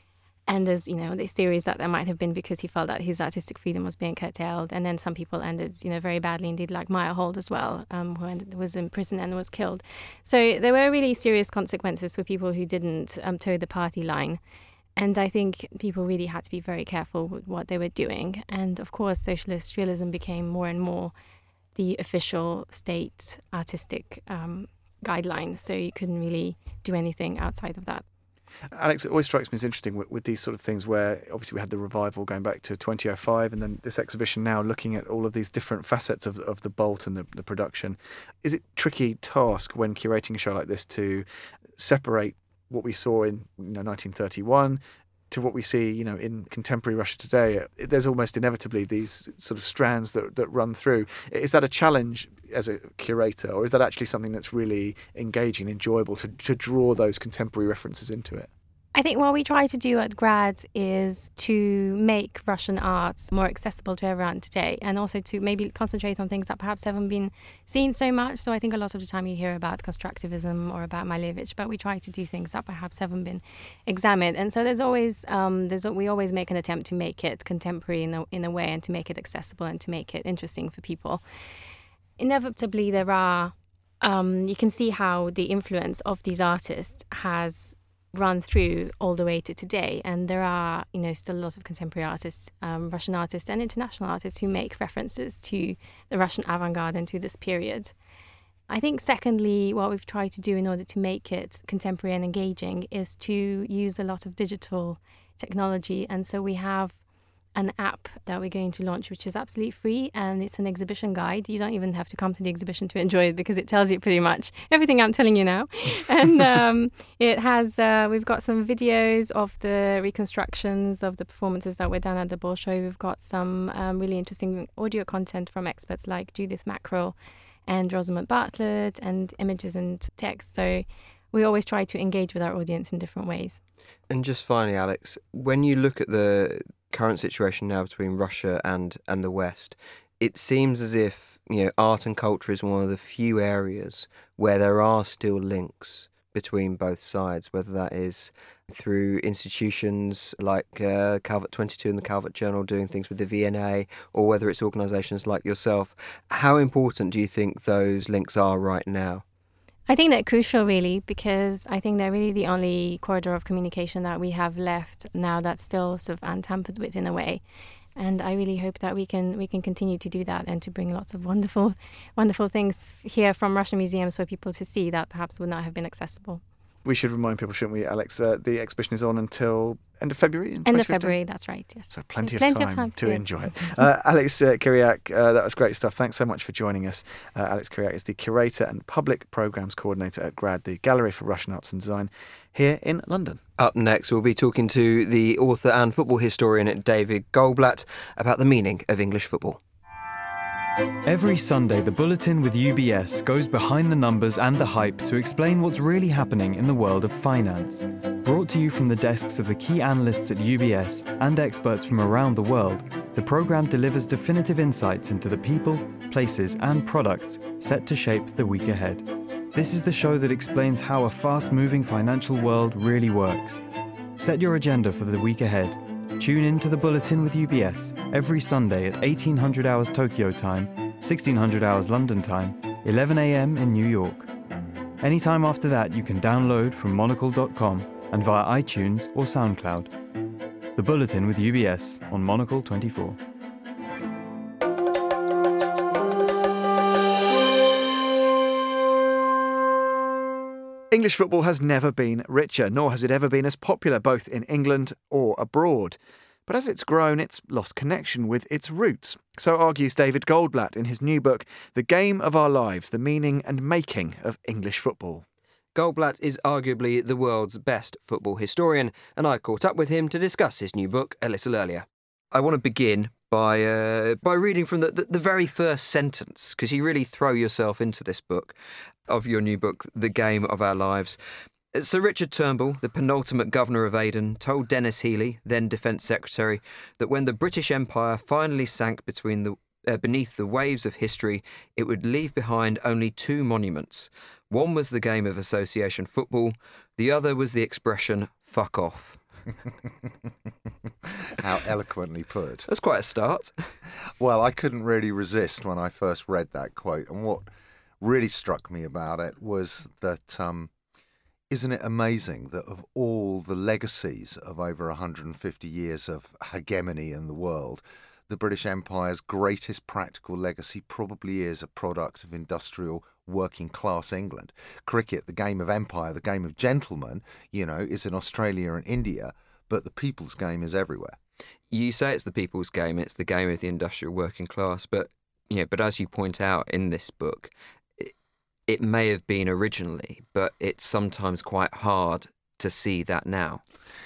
Speaker 12: And there's, you know, these theories that that might have been because he felt that his artistic freedom was being curtailed. And then some people ended, you know, very badly indeed, like Meyerhold as well, um, who ended, was in prison and was killed. So there were really serious consequences for people who didn't um, toe the party line. And I think people really had to be very careful with what they were doing. And of course, socialist realism became more and more the official state artistic um, guideline. So you couldn't really do anything outside of that.
Speaker 2: Alex, it always strikes me as interesting with, with these sort of things where obviously we had the revival going back to twenty oh five and then this exhibition now looking at all of these different facets of, of the Bolt and the, the production. Is it a tricky task when curating a show like this to separate what we saw in, you know, nineteen thirty-one to what we see, you know, in contemporary Russia today? There's almost inevitably these sort of strands that, that run through. Is that a challenge as a curator, or is that actually something that's really engaging, enjoyable to, to draw those contemporary references into it?
Speaker 12: I think what we try to do at GRAD is to make Russian arts more accessible to everyone today, and also to maybe concentrate on things that perhaps haven't been seen so much. So I think a lot of the time you hear about constructivism or about Malevich, but we try to do things that perhaps haven't been examined. And so there's always, um, there's we always make an attempt to make it contemporary in a, in a way, and to make it accessible and to make it interesting for people. Inevitably, there are, um, you can see how the influence of these artists has run through all the way to today. And there are, you know, still a lot of contemporary artists, um, Russian artists and international artists who make references to the Russian avant-garde and to this period. I think secondly, what we've tried to do in order to make it contemporary and engaging is to use a lot of digital technology. And so we have an app that we're going to launch, which is absolutely free, and it's an exhibition guide. You don't even have to come to the exhibition to enjoy it, because it tells you pretty much everything I'm telling you now. And um, it has, uh, we've got some videos of the reconstructions of the performances that were done at the Bolshoi. We've got some um, really interesting audio content from experts like Judith Mackrell and Rosamund Bartlett, and images and text. So we always try to engage with our audience in different ways.
Speaker 1: And just finally, Alex, when you look at the current situation now between Russia and, and the West, it seems as if, you know, art and culture is one of the few areas where there are still links between both sides, whether that is through institutions like uh, Calvert twenty-two and the Calvert Journal doing things with the V N A, or whether it's organisations like yourself. How important do you think those links are right now?
Speaker 12: I think they're crucial, really, because I think they're really the only corridor of communication that we have left now that's still sort of untampered with in a way. And I really hope that we can we can continue to do that and to bring lots of wonderful, wonderful things here from Russian museums for people to see that perhaps would not have been accessible.
Speaker 2: We should remind people, shouldn't we, Alex? Uh, the exhibition is on until end of February? In
Speaker 12: end of February, that's right, yes.
Speaker 2: So plenty,
Speaker 12: so
Speaker 2: of,
Speaker 12: plenty
Speaker 2: time
Speaker 12: of time
Speaker 2: to
Speaker 12: to
Speaker 2: enjoy it. Uh, Alex uh, Kyriak, uh, that was great stuff. Thanks so much for joining us. Uh, Alex Kyriak is the Curator and Public Programmes Coordinator at GRAD, the Gallery for Russian Arts and Design here in London.
Speaker 1: Up next, we'll be talking to the author and football historian David Goldblatt about the meaning of English football.
Speaker 13: Every Sunday, the Bulletin with U B S goes behind the numbers and the hype to explain what's really happening in the world of finance. Brought to you from the desks of the key analysts at U B S and experts from around the world, the programme delivers definitive insights into the people, places and products set to shape the week ahead. This is the show that explains how a fast-moving financial world really works. Set your agenda for the week ahead. Tune in to the Bulletin with U B S every Sunday at eighteen hundred hours Tokyo time, sixteen hundred hours London time, eleven a.m. in New York. Anytime after that, you can download from monocle dot com and via iTunes or SoundCloud. The Bulletin with U B S on Monocle twenty-four.
Speaker 2: English football has never been richer, nor has it ever been as popular both in England or abroad. But as it's grown, it's lost connection with its roots. So argues David Goldblatt in his new book, The Game of Our Lives, The Meaning and Making of English Football.
Speaker 1: Goldblatt is arguably the world's best football historian, and I caught up with him to discuss his new book a little earlier. I want to begin by uh, by reading from the, the, the very first sentence, because you really throw yourself into this book, of your new book, The Game of Our Lives. Sir Richard Turnbull, the penultimate governor of Aden, told Denis Healey, then Defence Secretary, that when the British Empire finally sank between the, uh, beneath the waves of history, it would leave behind only two monuments. One was the game of association football, the other was the expression, fuck off.
Speaker 14: How eloquently put.
Speaker 1: That's quite a start.
Speaker 14: Well, I couldn't really resist when I first read that quote, and what really struck me about it was that um, isn't it amazing that of all the legacies of over one hundred fifty years of hegemony in the world, the British Empire's greatest practical legacy probably is a product of industrial working class England. Cricket, the game of empire, the game of gentlemen, you know, is in Australia and India, but the people's game is everywhere.
Speaker 1: You say it's the people's game, it's the game of the industrial working class, but you know, but as you point out in this book, it, it may have been originally, but it's sometimes quite hard to see that now.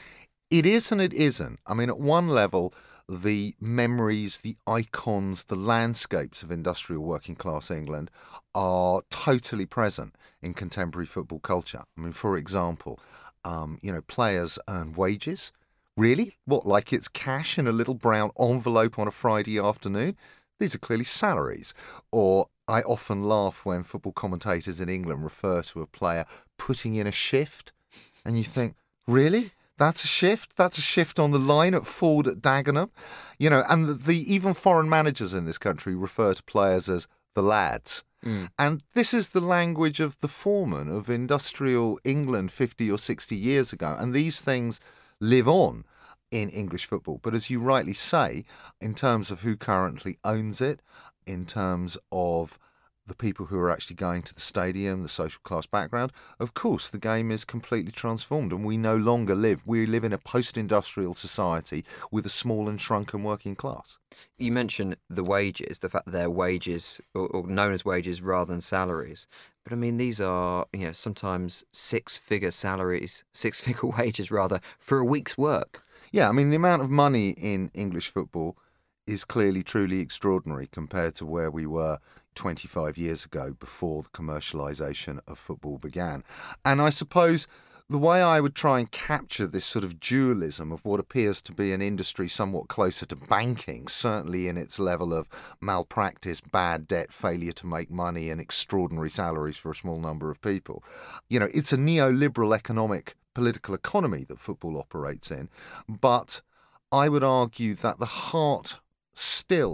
Speaker 14: It is and it isn't. I mean, at one level, the memories, the icons, the landscapes of industrial working class England are totally present in contemporary football culture. I mean, for example, um, you know, players earn wages. Really? What, like it's cash in a little brown envelope on a Friday afternoon? These are clearly salaries. Or I often laugh when football commentators in England refer to a player putting in a shift. And you think, really? That's a shift? That's a shift on the line at Ford at Dagenham? You know, and the, the even foreign managers in this country refer to players as the lads. Mm. And this is the language of the foreman of industrial England fifty or sixty years ago. And these things live on in English football. But as you rightly say, in terms of who currently owns it, in terms of the people who are actually going to the stadium, the social class background, of course, the game is completely transformed and we no longer live. We live in a post-industrial society with a small and shrunken working class.
Speaker 1: You mentioned the wages, the fact that they're wages, or, or known as wages rather than salaries. But I mean, these are, you know, sometimes six-figure salaries, six-figure wages rather, for a week's work.
Speaker 14: Yeah, I mean, the amount of money in English football is clearly truly extraordinary compared to where we were twenty-five years ago before the commercialisation of football began. And I suppose the way I would try and capture this sort of dualism of what appears to be an industry somewhat closer to banking, certainly in its level of malpractice, bad debt, failure to make money and extraordinary salaries for a small number of people. You know, it's a neoliberal economic political economy that football operates in, but I would argue that the heart still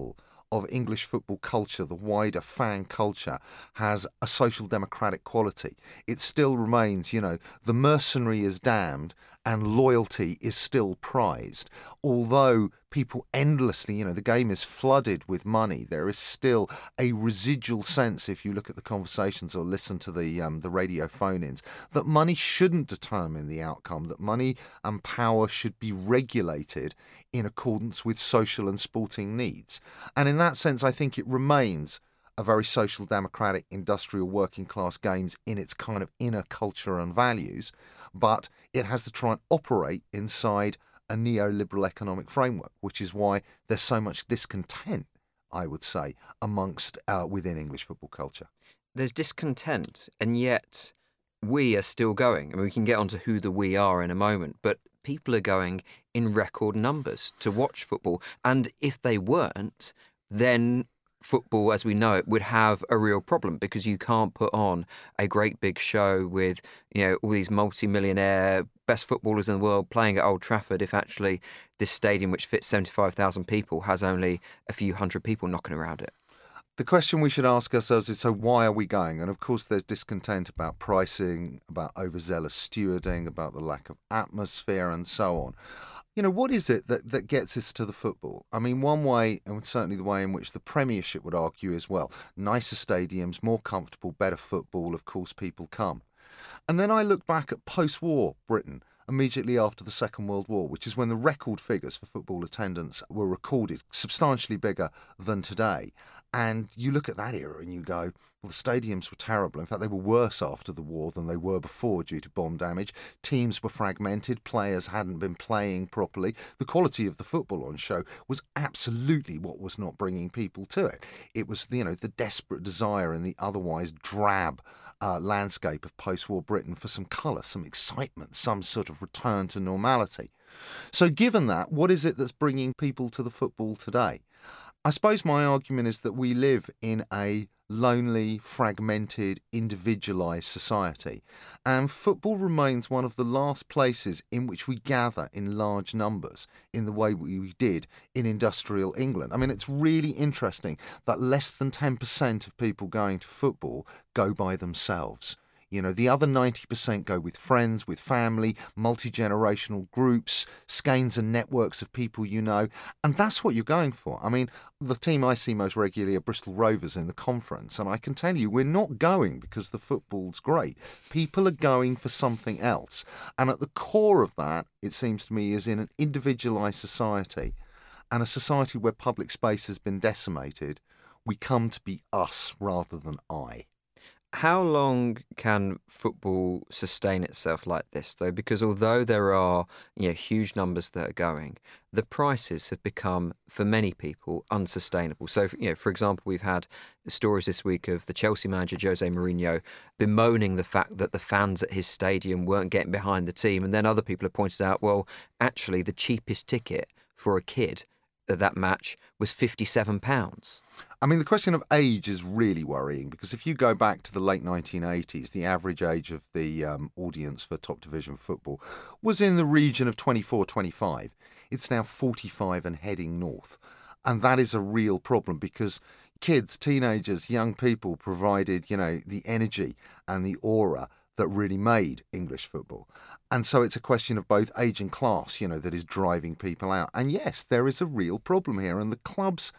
Speaker 14: of English football culture, the wider fan culture, has a social democratic quality. It still remains, you know, the mercenary is damned and loyalty is still prized. Although people endlessly, you know, the game is flooded with money, there is still a residual sense, if you look at the conversations or listen to the um, the radio phone-ins, that money shouldn't determine the outcome, that money and power should be regulated in accordance with social and sporting needs. And in that sense, I think it remains a very social democratic industrial working class games in its kind of inner culture and values, but it has to try and operate inside a neoliberal economic framework, which is why there's so much discontent, I would say, amongst uh, within English football culture.
Speaker 1: There's discontent, and yet we are still going. I mean, we can get onto who the we are in a moment, but people are going in record numbers to watch football. And if they weren't, then football, as we know it, would have a real problem, because you can't put on a great big show with, you know, all these multi-millionaire best footballers in the world playing at Old Trafford if actually this stadium, which fits seventy-five thousand people, has only a few hundred people knocking around it.
Speaker 14: The question we should ask ourselves is, so why are we going? And of course there's discontent about pricing, about overzealous stewarding, about the lack of atmosphere and so on. You know, what is it that, that gets us to the football? I mean, one way, and certainly the way in which the Premiership would argue as well, nicer stadiums, more comfortable, better football, of course people come. And then I look back at post-war Britain, immediately after the Second World War, which is when the record figures for football attendance were recorded, substantially bigger than today. And you look at that era and you go, well, the stadiums were terrible. In fact, they were worse after the war than they were before due to bomb damage. Teams were fragmented. Players hadn't been playing properly. The quality of the football on show was absolutely what was not bringing people to it. It was, you know, the desperate desire in the otherwise drab uh, landscape of post-war Britain for some colour, some excitement, some sort of return to normality. So given that, what is it that's bringing people to the football today? I suppose my argument is that we live in a lonely, fragmented, individualised society, and football remains one of the last places in which we gather in large numbers in the way we did in industrial England. I mean, it's really interesting that less than ten percent of people going to football go by themselves. You know, the other ninety percent go with friends, with family, multi-generational groups, skeins and networks of people you know, and that's what you're going for. I mean, the team I see most regularly are Bristol Rovers in the conference, and I can tell you we're not going because the football's great. People are going for something else, and at the core of that, it seems to me, is in an individualised society, and a society where public space has been decimated, we come to be us rather than I.
Speaker 1: How long can football sustain itself like this, though? Because although there are, you know, huge numbers that are going, the prices have become, for many people, unsustainable. So, you know, for example, we've had stories this week of the Chelsea manager, Jose Mourinho, bemoaning the fact that the fans at his stadium weren't getting behind the team. And then other people have pointed out, well, actually, the cheapest ticket for a kid at that match was fifty-seven pounds.
Speaker 14: I mean, the question of age is really worrying, because if you go back to the late nineteen eighties, the average age of the um, audience for top division football was in the region of twenty-four, twenty-five. It's now forty-five and heading north. And that is a real problem, because kids, teenagers, young people provided, you know, the energy and the aura that really made English football. And so it's a question of both age and class, you know, that is driving people out. And yes, there is a real problem here. And the clubs,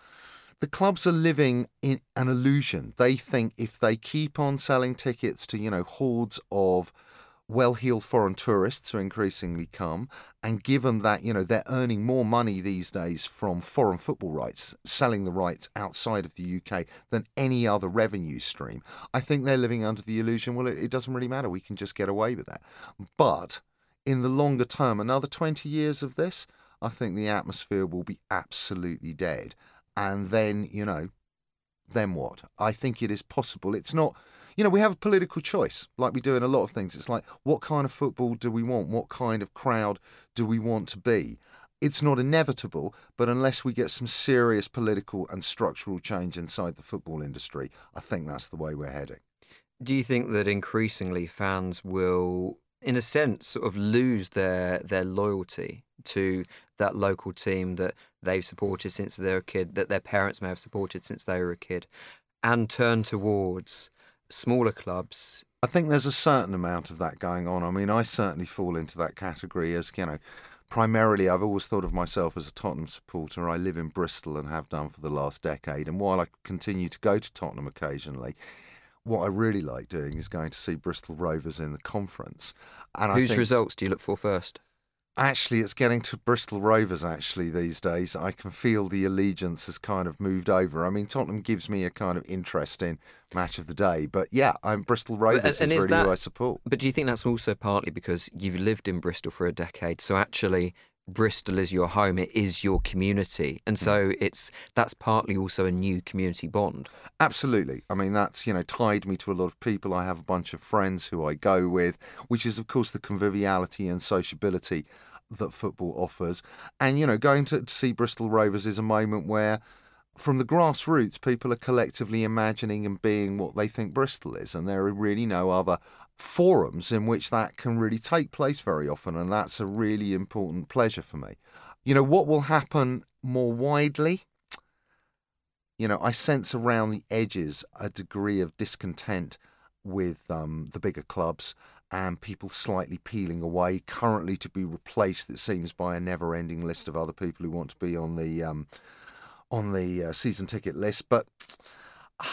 Speaker 14: the clubs are living in an illusion. They think if they keep on selling tickets to, you know, hordes of well-heeled foreign tourists who increasingly come, and given that, you know, they're earning more money these days from foreign football rights, selling the rights outside of the U K, than any other revenue stream, I think they're living under the illusion, well, it, it doesn't really matter, we can just get away with that. But in the longer term, another twenty years of this, I think the atmosphere will be absolutely dead. And then, you know, then what? I think it is possible. It's not... You know, we have a political choice, like we do in a lot of things. It's like, what kind of football do we want? What kind of crowd do we want to be? It's not inevitable, but unless we get some serious political and structural change inside the football industry, I think that's the way we're heading.
Speaker 1: Do you think that increasingly fans will, in a sense, sort of lose their, their loyalty to that local team that they've supported since they were a kid, that their parents may have supported since they were a kid, and turn towards smaller clubs.
Speaker 14: I think there's a certain amount of that going on. I mean, I certainly fall into that category as, you know, primarily I've always thought of myself as a Tottenham supporter. I live in Bristol and have done for the last decade. And while I continue to go to Tottenham occasionally, what I really like doing is going to see Bristol Rovers in the conference. And
Speaker 1: Whose
Speaker 14: I think,
Speaker 1: results do you look for first?
Speaker 14: Actually, it's getting to Bristol Rovers, actually, these days. I can feel the allegiance has kind of moved over. I mean, Tottenham gives me a kind of interest in match of the day. But yeah, I'm Bristol Rovers
Speaker 1: and,
Speaker 14: is
Speaker 1: and
Speaker 14: really
Speaker 1: is that,
Speaker 14: who I support.
Speaker 1: But do you think that's also partly because you've lived in Bristol for a decade, so actually Bristol is your home, it is your community, and so it's that's partly also a new community bond?
Speaker 14: Absolutely. I mean, that's, you know, tied me to a lot of people. I have a bunch of friends who I go with, which is, of course, the conviviality and sociability that football offers. And, you know, going to, to see Bristol Rovers is a moment where, from the grassroots, people are collectively imagining and being what they think Bristol is. And there are really no other forums in which that can really take place very often. And that's a really important pleasure for me. You know, what will happen more widely? You know, I sense around the edges a degree of discontent with um, the bigger clubs and people slightly peeling away, currently to be replaced, it seems, by a never-ending list of other people who want to be on the um, on the uh, season ticket list. But uh,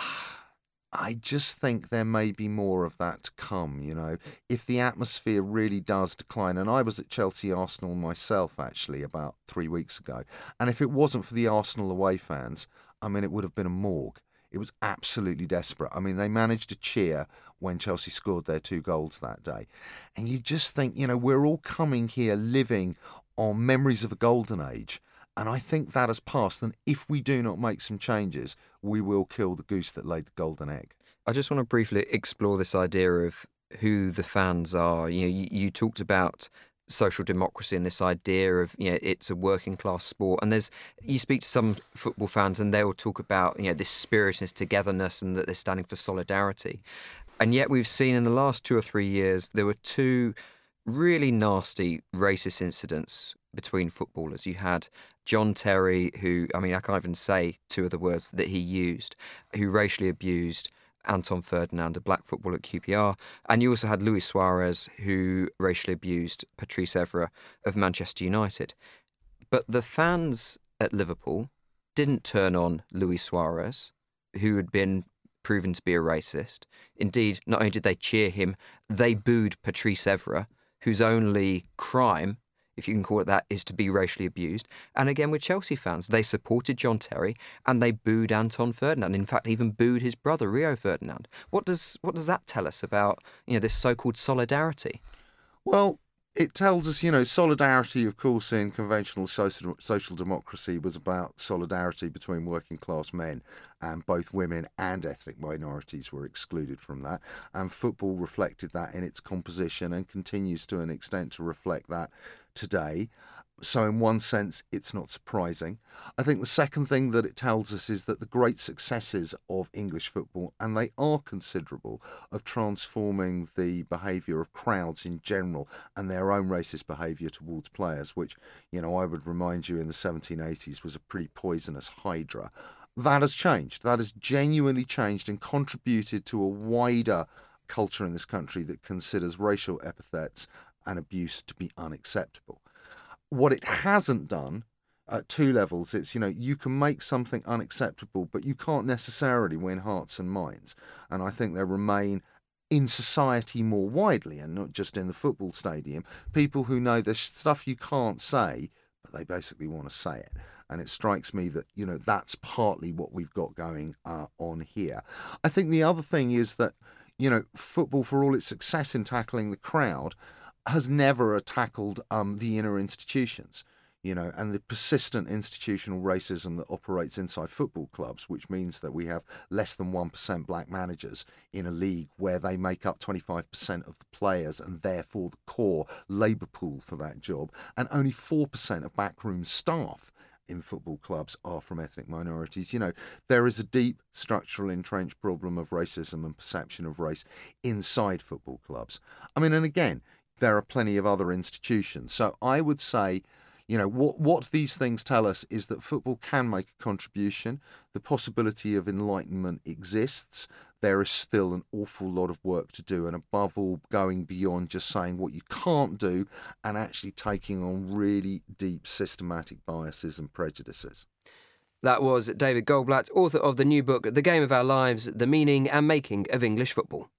Speaker 14: I just think there may be more of that to come, you know, if the atmosphere really does decline. And I was at Chelsea Arsenal myself, actually, about three weeks ago. And if it wasn't for the Arsenal away fans, I mean, it would have been a morgue. It was absolutely desperate. I mean, they managed to cheer when Chelsea scored their two goals that day. And you just think, you know, we're all coming here living on memories of a golden age. And I think that has passed. And if we do not make some changes, we will kill the goose that laid the golden egg.
Speaker 1: I just want to briefly explore this idea of who the fans are. You know, you, you talked about social democracy and this idea of, you know, it's a working class sport. And there's, you speak to some football fans and they will talk about, you know, this spirit and this togetherness and that they're standing for solidarity. And yet we've seen in the last two or three years, there were two really nasty racist incidents between footballers. You had John Terry, who, I mean, I can't even say two of the words that he used, who racially abused Anton Ferdinand, a black footballer at Q P R. And you also had Luis Suarez, who racially abused Patrice Evra of Manchester United. But the fans at Liverpool didn't turn on Luis Suarez, who had been proven to be a racist. Indeed, not only did they cheer him, they booed Patrice Evra, whose only crime, if you can call it that, is to be racially abused. And again, with Chelsea fans, they supported John Terry and they booed Anton Ferdinand. In fact, even booed his brother, Rio Ferdinand. What does what does that tell us about, you know, this so-called solidarity?
Speaker 14: Well, it tells us, you know, solidarity, of course, in conventional social, social democracy was about solidarity between working class men, and both women and ethnic minorities were excluded from that. And football reflected that in its composition and continues to an extent to reflect that today. So in one sense, it's not surprising. I think the second thing that it tells us is that the great successes of English football, and they are considerable, of transforming the behaviour of crowds in general and their own racist behaviour towards players, which, you know, I would remind you in the seventeen eighties was a pretty poisonous hydra. That has changed. That has genuinely changed and contributed to a wider culture in this country that considers racial epithets and abuse to be unacceptable. What it hasn't done at two levels, it's, you know, you can make something unacceptable, but you can't necessarily win hearts and minds. And I think there remain in society more widely, and not just in the football stadium, people who know there's stuff you can't say, but they basically want to say it. And it strikes me that, you know, that's partly what we've got going uh, on here. I think the other thing is that, you know, football, for all its success in tackling the crowd, has never tackled um, the inner institutions, you know, and the persistent institutional racism that operates inside football clubs, which means that we have less than one percent black managers in a league where they make up twenty-five percent of the players and therefore the core labour pool for that job, and only four percent of backroom staff in football clubs are from ethnic minorities. You know, there is a deep structural entrenched problem of racism and perception of race inside football clubs. I mean, and again, there are plenty of other institutions. So I would say, You know, what, what these things tell us is that football can make a contribution. The possibility of enlightenment exists. There is still an awful lot of work to do, and above all, going beyond just saying what you can't do and actually taking on really deep systematic biases and prejudices.
Speaker 1: That was David Goldblatt, author of the new book, The Game of Our Lives, The Meaning and Making of English Football.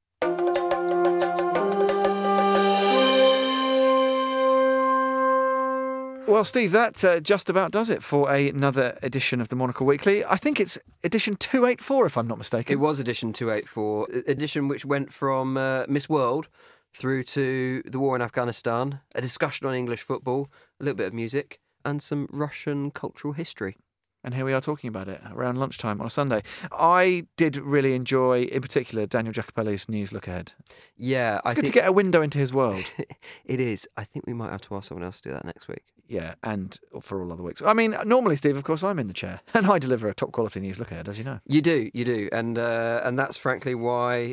Speaker 2: Well, Steve, that uh, just about does it for another edition of the Monocle Weekly. I think it's edition two eighty-four, if I'm not mistaken.
Speaker 1: It was edition two eighty-four, edition which went from uh, Miss World through to the war in Afghanistan, a discussion on English football, a little bit of music, and some Russian cultural history.
Speaker 2: And here we are talking about it around lunchtime on a Sunday. I did really enjoy, in particular, Daniel Giacopelli's News Look Ahead.
Speaker 1: Yeah,
Speaker 2: it's
Speaker 1: I
Speaker 2: good
Speaker 1: think
Speaker 2: to get a window into his world.
Speaker 1: It is. I think we might have to ask someone else to do that next week.
Speaker 2: Yeah, and for all other weeks. I mean, normally, Steve, of course, I'm in the chair, and I deliver a top quality News Look Ahead, as you know.
Speaker 1: You do, you do, and uh, and that's frankly why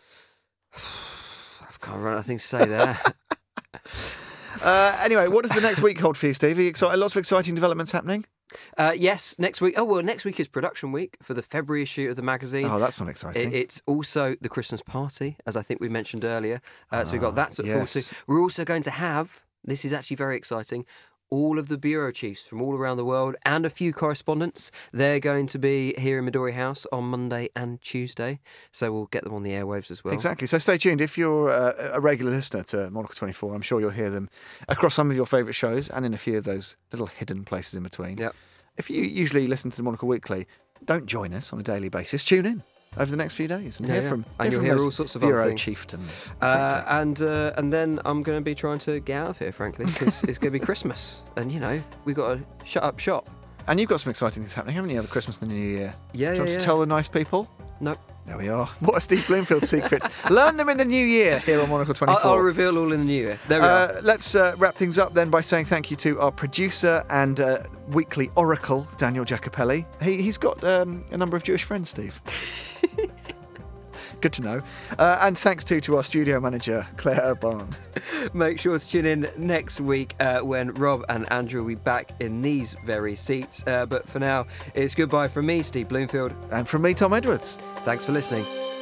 Speaker 1: I've got nothing to say there.
Speaker 2: uh, anyway, what does the next week hold for you, Steve? Are you excited? Lots of exciting developments happening.
Speaker 1: Uh, yes, next week. Oh, well, next week is production week for the February issue of the magazine.
Speaker 2: Oh, that's not exciting.
Speaker 1: It, it's also the Christmas party, as I think we mentioned earlier. Uh, so we've got that to look forward
Speaker 2: yes.
Speaker 1: to. We're also going to have, this is actually very exciting, all of the bureau chiefs from all around the world and a few correspondents. They're going to be here in Midori House on Monday and Tuesday. So we'll get them on the airwaves as well.
Speaker 2: Exactly. So stay tuned. If you're uh, a regular listener to Monocle twenty-four, I'm sure you'll hear them across some of your favourite shows and in a few of those little hidden places in between.
Speaker 1: Yep.
Speaker 2: If you usually listen to the Monocle Weekly, don't join us on a daily basis. Tune in over the next few days and
Speaker 1: Yeah,
Speaker 2: hear
Speaker 1: yeah.
Speaker 2: from
Speaker 1: And
Speaker 2: hear
Speaker 1: you'll
Speaker 2: from
Speaker 1: hear
Speaker 2: those
Speaker 1: all sorts of other
Speaker 2: bureau
Speaker 1: things.
Speaker 2: chieftains.
Speaker 1: Uh, and uh, and then I'm going to be trying to get out of here, frankly, because it's going to be Christmas. And, you know, we've got to shut up shop.
Speaker 2: And you've got some exciting things happening, haven't you, over Christmas and the New Year?
Speaker 1: Yeah,
Speaker 2: Do you
Speaker 1: yeah,
Speaker 2: want
Speaker 1: yeah.
Speaker 2: to tell the nice people?
Speaker 1: Nope.
Speaker 2: There we are. What are Steve Bloomfield's secrets? Learn them in the new year here on Monocle twenty-four.
Speaker 1: I'll, I'll reveal all in the new year. There we
Speaker 2: uh,
Speaker 1: are.
Speaker 2: Let's uh, wrap things up then by saying thank you to our producer and uh, weekly oracle, Daniel Giacopelli. He, he's got um, a number of Jewish friends, Steve. Good to know. Uh, and thanks too to our studio manager, Claire Barn.
Speaker 1: Make sure to tune in next week uh, when Rob and Andrew will be back in these very seats. Uh, but for now, it's goodbye from me, Steve Bloomfield.
Speaker 2: And from me, Tom Edwards.
Speaker 1: Thanks for listening.